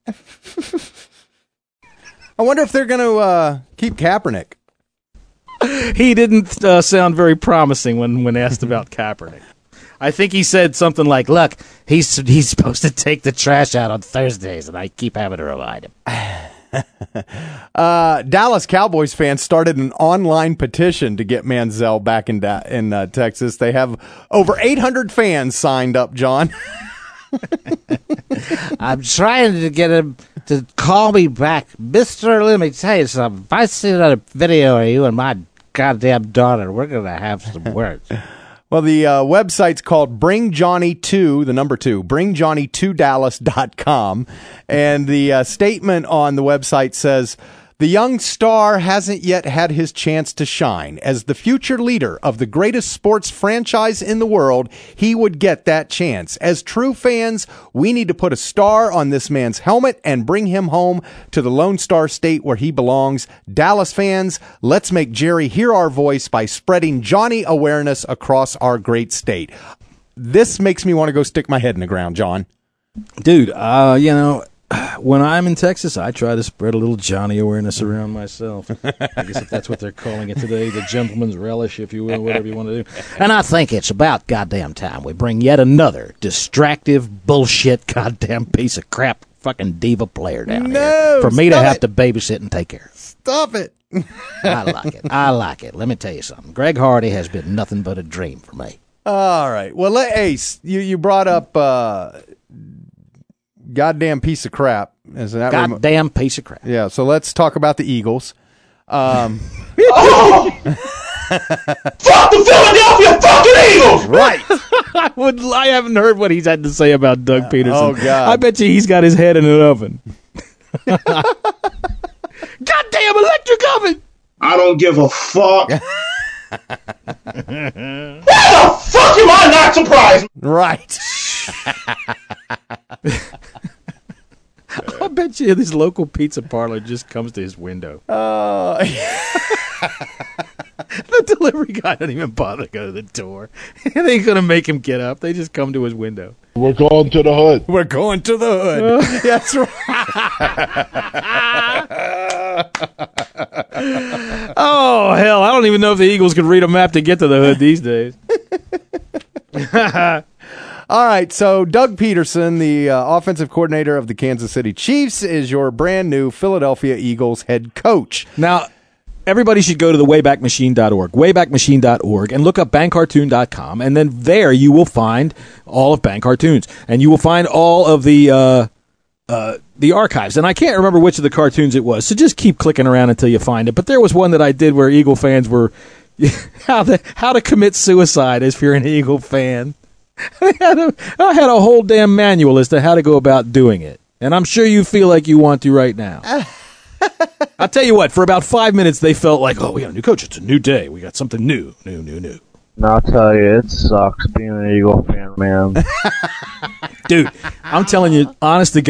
I wonder if they're going to uh, keep Kaepernick. He didn't uh, sound very promising when, when asked about Kaepernick. I think he said something like, look, he's he's supposed to take the trash out on Thursdays, and I keep having to remind him. uh, Dallas Cowboys fans started an online petition to get Manziel back in da- in uh, Texas. They have over eight hundred fans signed up, John. I'm trying to get him to call me back. Mister, let me tell you something. If I see another video of you and my goddamn daughter, we're going to have some words. Well, the uh, website's called Bring Johnny to, the number two, bring johnny to dallas dot com. And the uh, statement on the website says, the young star hasn't yet had his chance to shine. As the future leader of the greatest sports franchise in the world, he would get that chance. As true fans, we need to put a star on this man's helmet and bring him home to the Lone Star State where he belongs. Dallas fans, let's make Jerry hear our voice by spreading Johnny awareness across our great state. This makes me want to go stick my head in the ground, John. Dude, uh, you know, when I'm in Texas, I try to spread a little Johnny awareness around myself. I guess if that's what they're calling it today, the gentleman's relish, if you will, whatever you want to do. And I think it's about goddamn time we bring yet another distractive, bullshit, goddamn piece of crap fucking diva player down no, here for me to have it. to babysit and take care of. Stop it. I like it. I like it. Let me tell you something. Greg Hardy has been nothing but a dream for me. All right. Well, let, Ace, you, you brought up... Uh, goddamn piece of crap. Is that goddamn rem- piece of crap. Yeah, so let's talk about the Eagles. Um, oh! Fuck the Philadelphia fucking Eagles! Right. I would. I haven't heard what he's had to say about Doug uh, Peterson. Oh, God. I bet you he's got his head in an oven. Goddamn electric oven! I don't give a fuck. Why the fuck am I not surprised? Right. I bet you this local pizza parlor just comes to his window. Uh, the delivery guy doesn't even bother to go to the door. They ain't going to make him get up. They just come to his window. We're going to the hood. We're going to the hood. That's right. Oh, hell. I don't even know if the Eagles could read a map to get to the hood these days. All right, so Doug Peterson, the uh, offensive coordinator of the Kansas City Chiefs, is your brand new Philadelphia Eagles head coach. Now, everybody should go to the wayback machine dot org, wayback machine dot org, and look up bank cartoon dot com, and then there you will find all of Bank Cartoons, and you will find all of the uh, uh, the archives. And I can't remember which of the cartoons it was, so just keep clicking around until you find it. But there was one that I did where Eagle fans were how to how to commit suicide if you're an Eagle fan. I had, a, I had a whole damn manual as to how to go about doing it. And I'm sure you feel like you want to right now. I'll tell you what, for about five minutes, they felt like, oh, we got a new coach. It's a new day. We got something new, new, new, new. And I'll tell you, it sucks being an Eagle fan, man. Dude, I'm telling you, honest to God,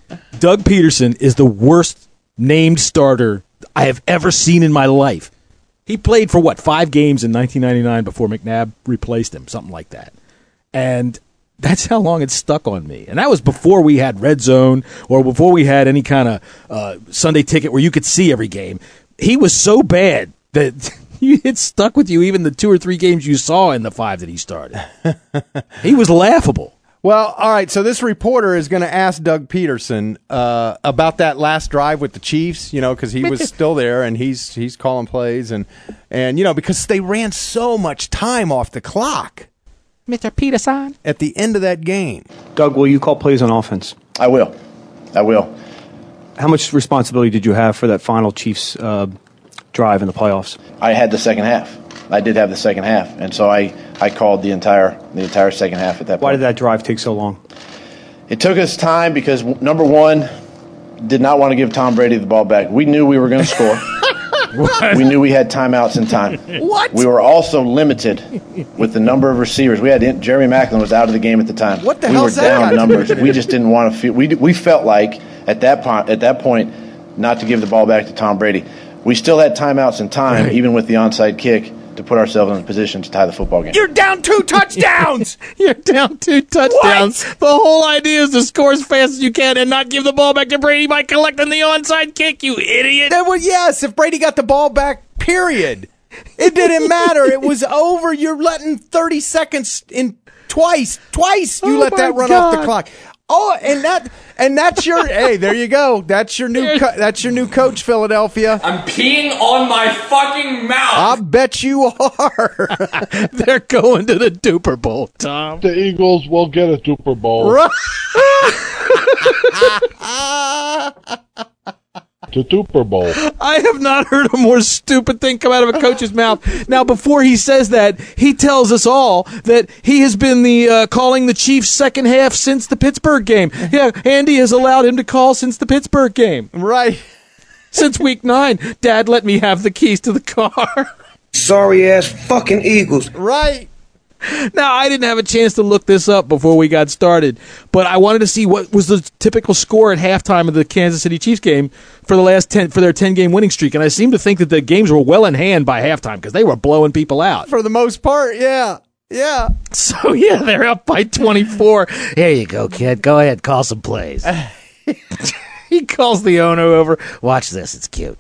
Doug Peterson is the worst named starter I have ever seen in my life. He played for, what, five games in nineteen ninety-nine before McNabb replaced him, something like that. And that's how long it stuck on me. And that was before we had Red Zone or before we had any kind of uh, Sunday ticket where you could see every game. He was so bad that it stuck with you even the two or three games you saw in the five that he started. He was laughable. Well, all right, so this reporter is going to ask Doug Peterson uh, about that last drive with the Chiefs, you know, because he was still there and he's he's calling plays. And, and, you know, because they ran so much time off the clock. Mister Peterson? At the end of that game. Doug, will you call plays on offense? I will. I will. How much responsibility did you have for that final Chiefs uh, drive in the playoffs? I had the second half. I did have the second half, and so I, I called the entire the entire second half at that point. Why did that drive take so long? It took us time because, number one, did not want to give Tom Brady the ball back. We knew we were going to score. We knew we had timeouts in time. What? We were also limited with the number of receivers. We had Jerry Maclin was out of the game at the time. What the we hell's were that down got to numbers. do with We it? just didn't want to feel. We we felt like at that point at that point not to give the ball back to Tom Brady. We still had timeouts in time, Right. even with the onside kick, to put ourselves in a position to tie the football game. You're down two touchdowns! You're down two touchdowns. What? The whole idea is to score as fast as you can and not give the ball back to Brady by collecting the onside kick, you idiot. That was, yes, if Brady got the ball back, period. It didn't matter. It was over. You're letting thirty seconds in twice. Twice you Oh let my that run God. off the clock. Oh, and that and that's your hey, there you go. That's your new co- that's your new coach, Philadelphia. I'm peeing on my fucking mouth. I bet you are. They're going to the Duper Bowl, Tom. The Eagles will get a Duper Bowl. Right. The Duper Bowl. I have not heard a more stupid thing come out of a coach's mouth. Now, before he says that, he tells us all that he has been the uh, calling the Chiefs second half since the Pittsburgh game. Yeah, Andy has allowed him to call since the Pittsburgh game. Right. Since week nine, Dad let me have the keys to the car. Sorry ass fucking Eagles. Right. Now, I didn't have a chance to look this up before we got started, but I wanted to see what was the typical score at halftime of the Kansas City Chiefs game for the last ten for their ten-game winning streak, and I seem to think that the games were well in hand by halftime because they were blowing people out. For the most part, yeah. Yeah. So, yeah, they're up by twenty-four. Here you go, kid. Go ahead, call some plays. He calls the Ono over. Watch this. It's cute.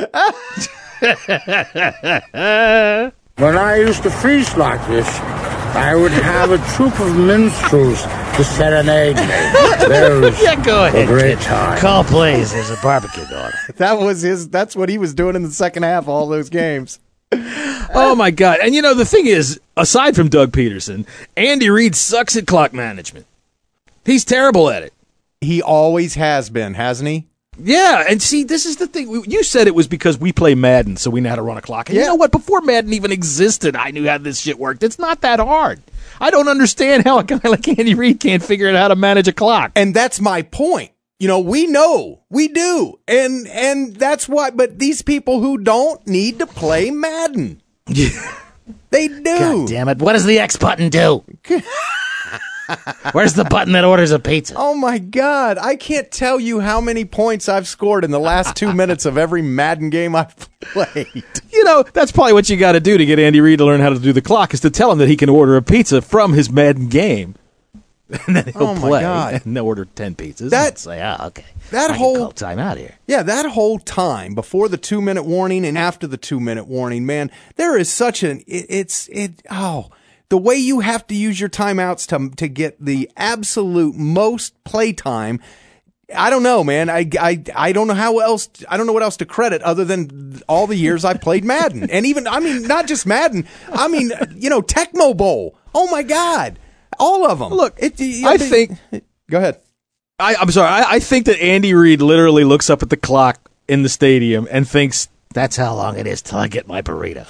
When I used to feast like this, I would have a troop of minstrels to serenade me. There's Yeah, go ahead, a great kid. time. Call plays. There's a barbecue going. That was his that's what he was doing in the second half of all those games. Oh, my God. And, you know, the thing is, aside from Doug Peterson, Andy Reid sucks at clock management. He's terrible at it. He always has been, hasn't he? Yeah, and see, this is the thing. You said it was because we play Madden, so we know how to run a clock. And Yeah. you know what? Before Madden even existed, I knew how this shit worked. It's not that hard. I don't understand how a guy like Andy Reid can't figure out how to manage a clock. And that's my point. You know, we know, we do. And and that's why, but these people who don't need to play Madden. They do. God damn it. What does the X button do? Where's the button that orders a pizza? Oh my God. I can't tell you how many points I've scored in the last two minutes of every Madden game I've played. You know, that's probably what you got to do to get Andy Reid to learn how to do the clock, is to tell him that he can order a pizza from his Madden game. And then he'll Oh, my play God. and they'll order ten pizzas. That- and say, oh, okay. That I can whole call time out here. Yeah, that whole time before the two minute warning and after the two minute warning, man, there is such an it, it's it oh the way you have to use your timeouts to to get the absolute most play time. I don't know, man. I, I, I don't know how else. I don't know what else to credit other than all the years I played Madden, and even I mean not just Madden. I mean you know Tecmo Bowl. Oh my God, all of them. Look, it, I think. Go ahead. I, I'm sorry. I, I think that Andy Reid literally looks up at the clock in the stadium and thinks, That's how long it is till I get my burrito.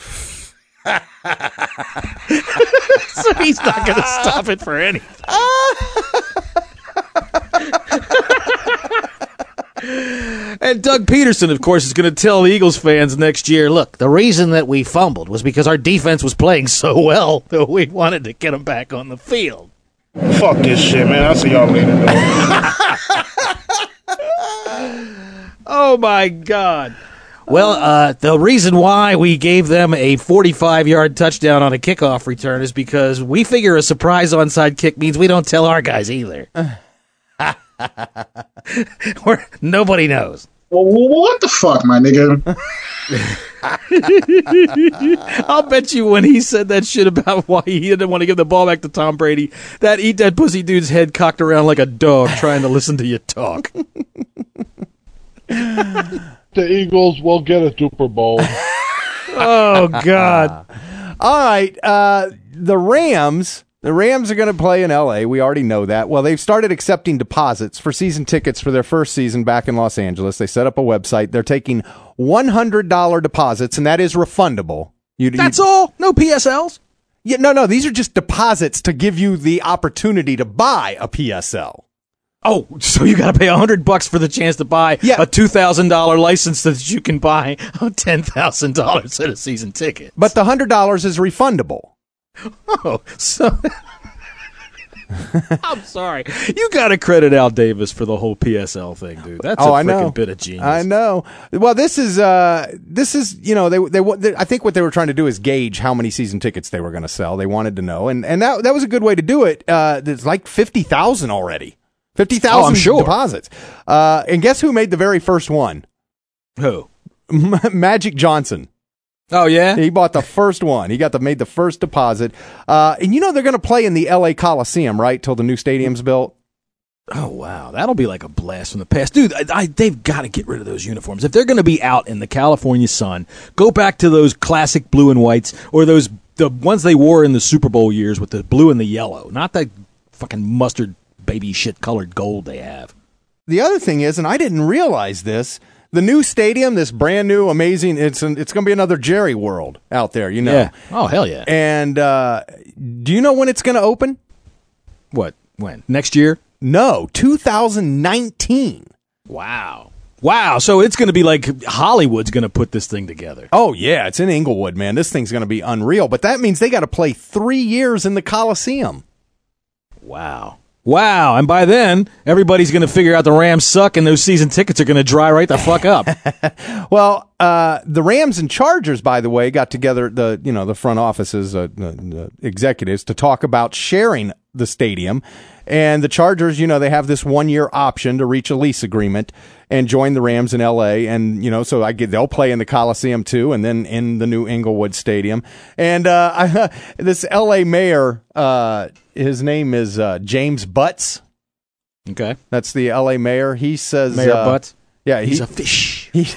so he's not going to stop it for anything. And Doug Peterson, of course, is going to tell the Eagles fans next year, look, The reason that we fumbled was because our defense was playing so well that we wanted to get them back on the field. Fuck this shit, man. I'll see y'all later. Oh, my God. Well, uh, the reason why we gave them a forty-five-yard touchdown on a kickoff return is because we figure a surprise onside kick means we don't tell our guys either. Or nobody knows. Well, what the fuck, my nigga? I'll bet you when he said that shit about why he didn't want to give the ball back to Tom Brady, that eat that pussy dude's head cocked around like a dog trying to listen to you talk. The Eagles will get a Super Bowl. Oh, God. All right. Uh, the Rams, the Rams are going to play in L A. We already know that. Well, they've started accepting deposits for season tickets for their first season back in Los Angeles. They set up a website. They're taking one hundred dollars deposits, and that is refundable. You, That's you, all? No P S Ls? Yeah, no, no. These are just deposits to give you the opportunity to buy a P S L. Oh, so you got to pay a hundred bucks for the chance to buy yeah. a two thousand dollar license that you can buy a ten thousand dollars at a season ticket. But the hundred dollars is refundable. Oh, so I'm sorry. You got to credit Al Davis for the whole P S L thing, dude. That's oh, a I know. freaking bit of genius. I know. Well, this is uh, this is you know they, they they I think what they were trying to do is gauge how many season tickets they were going to sell. They wanted to know, and and that that was a good way to do it. Uh, there's like fifty thousand already. Fifty thousand oh, I'm sure. deposits. Uh, and guess who made the very first one? Who? Magic Johnson. Oh, yeah? He bought the first one. He got the made the first deposit. Uh, and you know they're going to play in the L A Coliseum, right, till the new stadium's built? Oh, wow. That'll be like a blast from the past. Dude, I, I, they've got to get rid of those uniforms. If they're going to be out in the California sun, go back to those classic blue and whites or those the ones they wore in the Super Bowl years with the blue and the yellow, not that fucking mustard baby shit colored gold they have. The other thing is, and I didn't realize this, the new stadium, this brand new, amazing, it's an, it's going to be another Jerry World out there, you know. Yeah. Oh, hell yeah. And uh, do you know when it's going to open? What? When? Next year? No, two thousand nineteen. Wow. Wow, so it's going to be like Hollywood's going to put this thing together. Oh, yeah, it's in Inglewood, man. This thing's going to be unreal. But that means they got to play three years in the Coliseum. Wow. Wow, and by then, everybody's going to figure out the Rams suck and those season tickets are going to dry right the fuck up. Well, uh, the Rams and Chargers, by the way, got together, the you know, the front offices, uh, the executives, to talk about sharing the stadium. And the Chargers, you know, they have this one-year option to reach a lease agreement and join the Rams in L A. And, you know, so I get, they'll play in the Coliseum, too, and then in the new Inglewood Stadium. And uh, I, this L A mayor, uh, his name is uh, James Butts. Okay. That's the L A mayor. He says... Mayor uh, Butts? Yeah. He's he, a fish. He,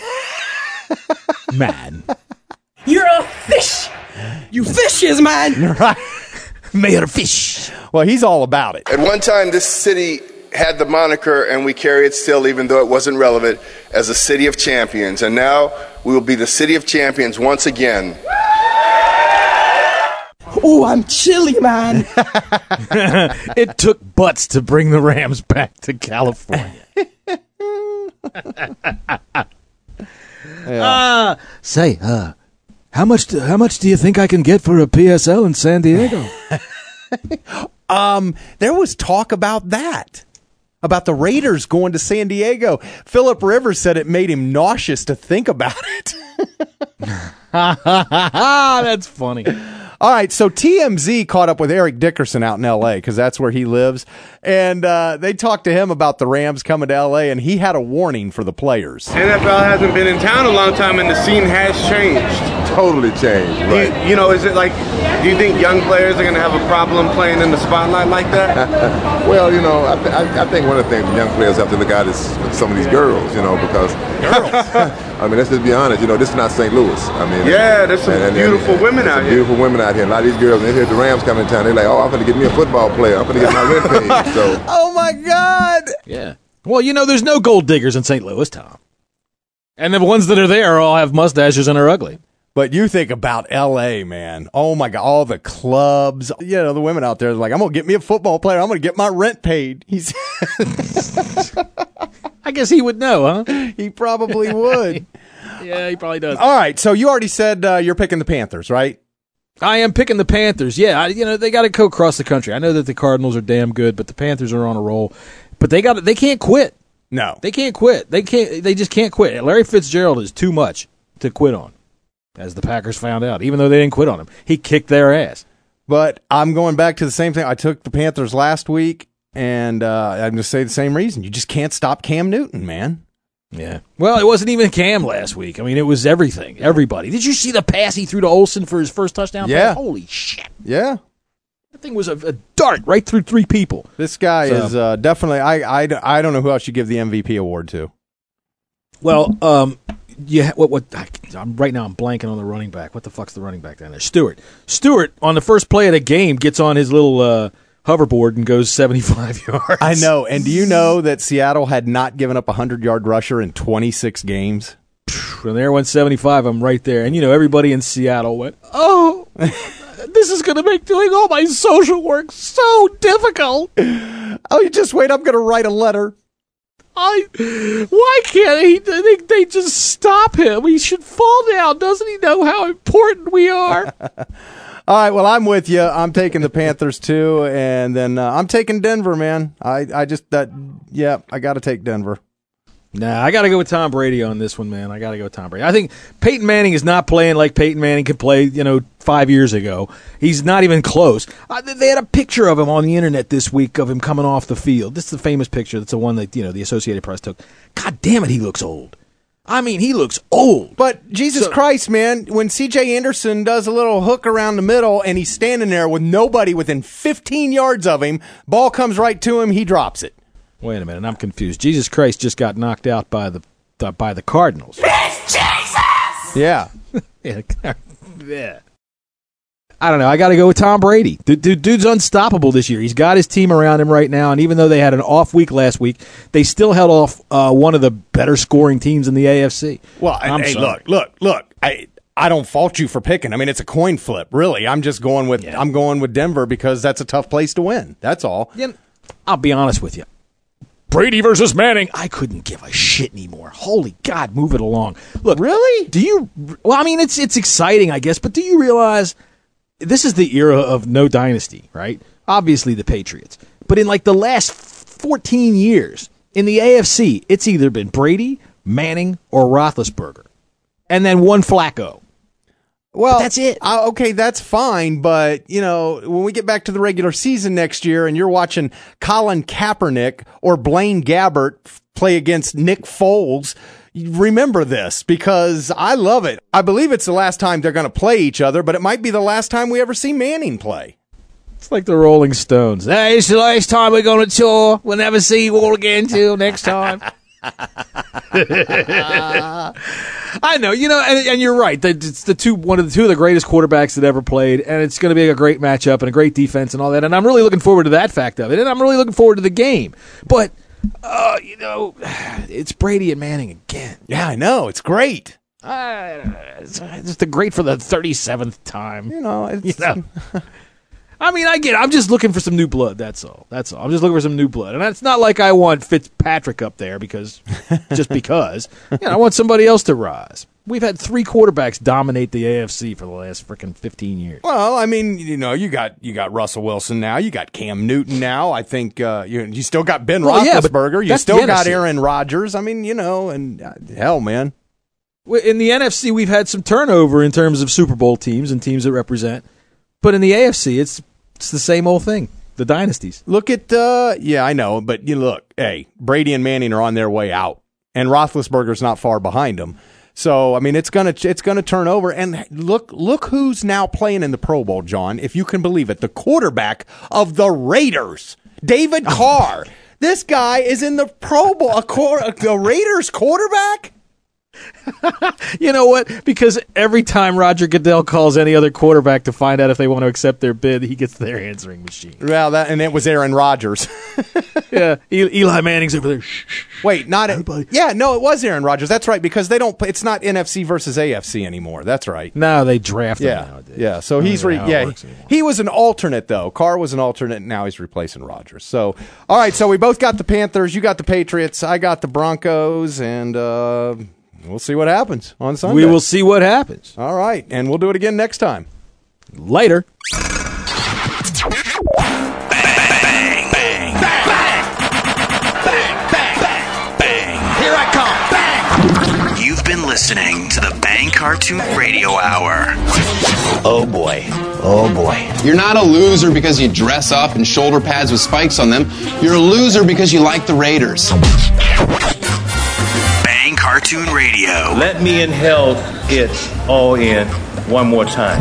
man. You're a fish. You fishes, man. Right. Mayor Fish. Well, he's all about it. At one time, this city had the moniker, and we carry it still, even though it wasn't relevant, as a city of champions. And now we will be the city of champions once again. Oh, I'm chilly, man. It took butts to bring the Rams back to California. Yeah. Uh, say, uh, how much? Do, how much do you think I can get for a P S L in San Diego? um, there was talk about that, about the Raiders going to San Diego. Phillip Rivers said it made him nauseous to think about it. That's funny. All right, so T M Z caught up with Eric Dickerson out in L A because that's where he lives, and uh, they talked to him about the Rams coming to L A, and he had a warning for the players. N F L hasn't been in town a long time, and the scene has changed. Totally changed, right? You, you know, is it like, do you think young players are going to have a problem playing in the spotlight like that? Well, you know, I, th- I, I think one of the things young players have to look at is some of these girls, you know, because girls. I mean, let's just be honest. You know, this is not Saint Louis. I mean, yeah, there's some and, and, beautiful and, women out here. Beautiful women out here. A lot of these girls, they hear the Rams coming in town. They're like, "Oh, I'm going to get me a football player. I'm going to get my rent paid." So, oh my God. Yeah. Well, you know, there's no gold diggers in Saint Louis, Tom. And the ones that are there all have mustaches and are ugly. But you think about L A, man. Oh, my God. All the clubs. You know, the women out there are like, I'm going to get me a football player. I'm going to get my rent paid. He's I guess he would know, huh? He probably would. Yeah, he probably does. All right. So you already said uh, you're picking the Panthers, right? I am picking the Panthers. Yeah, I, you know, they got to go across the country. I know that the Cardinals are damn good, but the Panthers are on a roll. But they got they can't quit. No. They can't quit. They can't. They just can't quit. Larry Fitzgerald is too much to quit on, as the Packers found out. Even though they didn't quit on him, he kicked their ass. But I'm going back to the same thing. I took the Panthers last week, and uh, I'm going to say the same reason. You just can't stop Cam Newton, man. Yeah. Well, it wasn't even Cam last week. I mean, it was everything. Everybody. Did you see the pass he threw to Olsen for his first touchdown? Yeah. Pass? Holy shit. Yeah. That thing was a, a dart right through three people. This guy So- is uh, definitely, I, I, I don't know who else you give the M V P award to. Well, um, yeah. What? What? I, I'm right now. I'm blanking on the running back. What the fuck's the running back down there? Stewart. Stewart on the first play of the game gets on his little uh, hoverboard and goes seventy-five yards. I know. And do you know that Seattle had not given up a hundred-yard rusher in twenty-six games? When there went seventy-five, I'm right there. And, you know, everybody in Seattle went, oh, this is going to make doing all my social work so difficult. Oh, you just wait. I'm going to write a letter. I, why can't he? They, they just stop him. He should fall down. Doesn't he know how important we are? All right, well, I'm with you. I'm taking the Panthers, too, and then uh, I'm taking Denver, man. I, I just, that, yeah, I got to take Denver. Nah, I got to go with Tom Brady on this one, man. I got to go with Tom Brady. I think Peyton Manning is not playing like Peyton Manning could play, you know, five years ago. He's not even close. Uh, they had a picture of him on the internet this week of him coming off the field. This is the famous picture. That's the one that, you know, the Associated Press took. God damn it, he looks old. I mean, he looks old. But Jesus So- Christ, man, when C J Anderson does a little hook around the middle and he's standing there with nobody within fifteen yards of him, ball comes right to him, he drops it. Wait a minute, I'm confused. Jesus Christ just got knocked out by the uh, by the Cardinals. It's Jesus! Yeah. yeah. yeah. I don't know. I got to go with Tom Brady. Dude, dude, dude's unstoppable this year. He's got his team around him right now, and even though they had an off week last week, they still held off uh, one of the better scoring teams in the A F C. Well, I'm hey, sorry. look, look, look. I I don't fault you for picking. I mean, it's a coin flip, really. I'm just going with I'm going with Denver because that's a tough place to win. That's all. Yeah, I'll be honest with you. Brady versus Manning. I couldn't give a shit anymore. Holy God, move it along. Look, really? Do you? Well, I mean, it's it's exciting, I guess, but do you realize this is the era of no dynasty, right? Obviously, the Patriots, but in like the last fourteen years in the A F C, it's either been Brady, Manning, or Roethlisberger, and then one Flacco. Well, But that's it. Uh, okay, that's fine, but you know, when we get back to the regular season next year, and you're watching Colin Kaepernick or Blaine Gabbert f- play against Nick Foles, you remember this because I love it. I believe it's the last time they're going to play each other, but it might be the last time we ever see Manning play. It's like the Rolling Stones. Hey, it's the last time we're going to tour. We'll never see you all again till next time. I know, you know, and, and you're right. That It's the two, one of the two of the greatest quarterbacks that ever played, and it's going to be a great matchup and a great defense and all that. And I'm really looking forward to that fact of it, and I'm really looking forward to the game. But, uh, you know, it's Brady and Manning again. Yeah, I know. It's great. Uh, it's, it's the great for the thirty-seventh time. You know, it's, You know? I mean, I get it. I'm just looking for some new blood. That's all. That's all. I'm just looking for some new blood. And it's not like I want Fitzpatrick up there because, just because. You know, I want somebody else to rise. We've had three quarterbacks dominate the A F C for the last freaking fifteen years. Well, I mean, you know, you got you got Russell Wilson now, you got Cam Newton now. I think uh, you you still got Ben Well, yeah, but Roethlisberger, you that's still the got N F C. Aaron Rodgers. I mean, you know, and uh, hell, man. In the N F C, we've had some turnover in terms of Super Bowl teams and teams that represent. But in the A F C, it's it's the same old thing. The dynasties. Look at, uh, yeah, I know, but you look, hey, Brady and Manning are on their way out, and Roethlisberger's not far behind them. So, I mean, it's gonna it's gonna turn over. And look, look who's now playing in the Pro Bowl, John, if you can believe it. The quarterback of the Raiders, David Carr. This guy is in the Pro Bowl, a, cor- a Raiders quarterback. You know what? Because every time Roger Goodell calls any other quarterback to find out if they want to accept their bid, he gets their answering machine. Well, that and it was Aaron Rodgers. Yeah, E- Eli Manning's over there. Shh, shh. Wait, not anybody. Yeah, no, it was Aaron Rodgers. That's right, because they don't. It's not N F C versus A F C anymore. That's right. No, they draft Yeah, him nowadays. yeah. So I don't he's know re- how it yeah. works anymore. He was an alternate though. Carr was an alternate. And now he's replacing Rodgers. So all right. So we both got the Panthers. You got the Patriots. I got the Broncos, and uh, we'll see what happens on Sunday. We will see what happens. All right, and we'll do it again next time. Later. listening to the Bang Cartoon Radio Hour. Oh boy. Oh boy. You're not a loser because you dress up in shoulder pads with spikes on them. You're a loser because you like the Raiders. Bang Cartoon Radio. Let me inhale it all in one more time.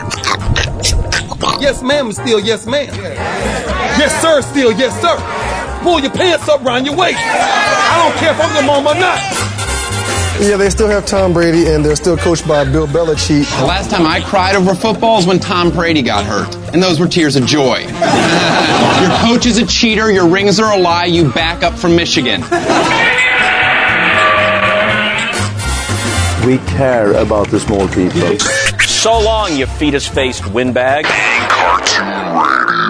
Yes, ma'am, still yes, ma'am. Yes, sir, still yes, sir. Pull your pants up around your waist. I don't care if I'm your mom or not. Yeah, they still have Tom Brady, and they're still coached by Bill Belichick. The last time I cried over football was when Tom Brady got hurt, and those were tears of joy. Your coach is a cheater, your rings are a lie, you back up from Michigan. We care about the small people. So long, you fetus-faced windbag. Bang Cartoon Radio.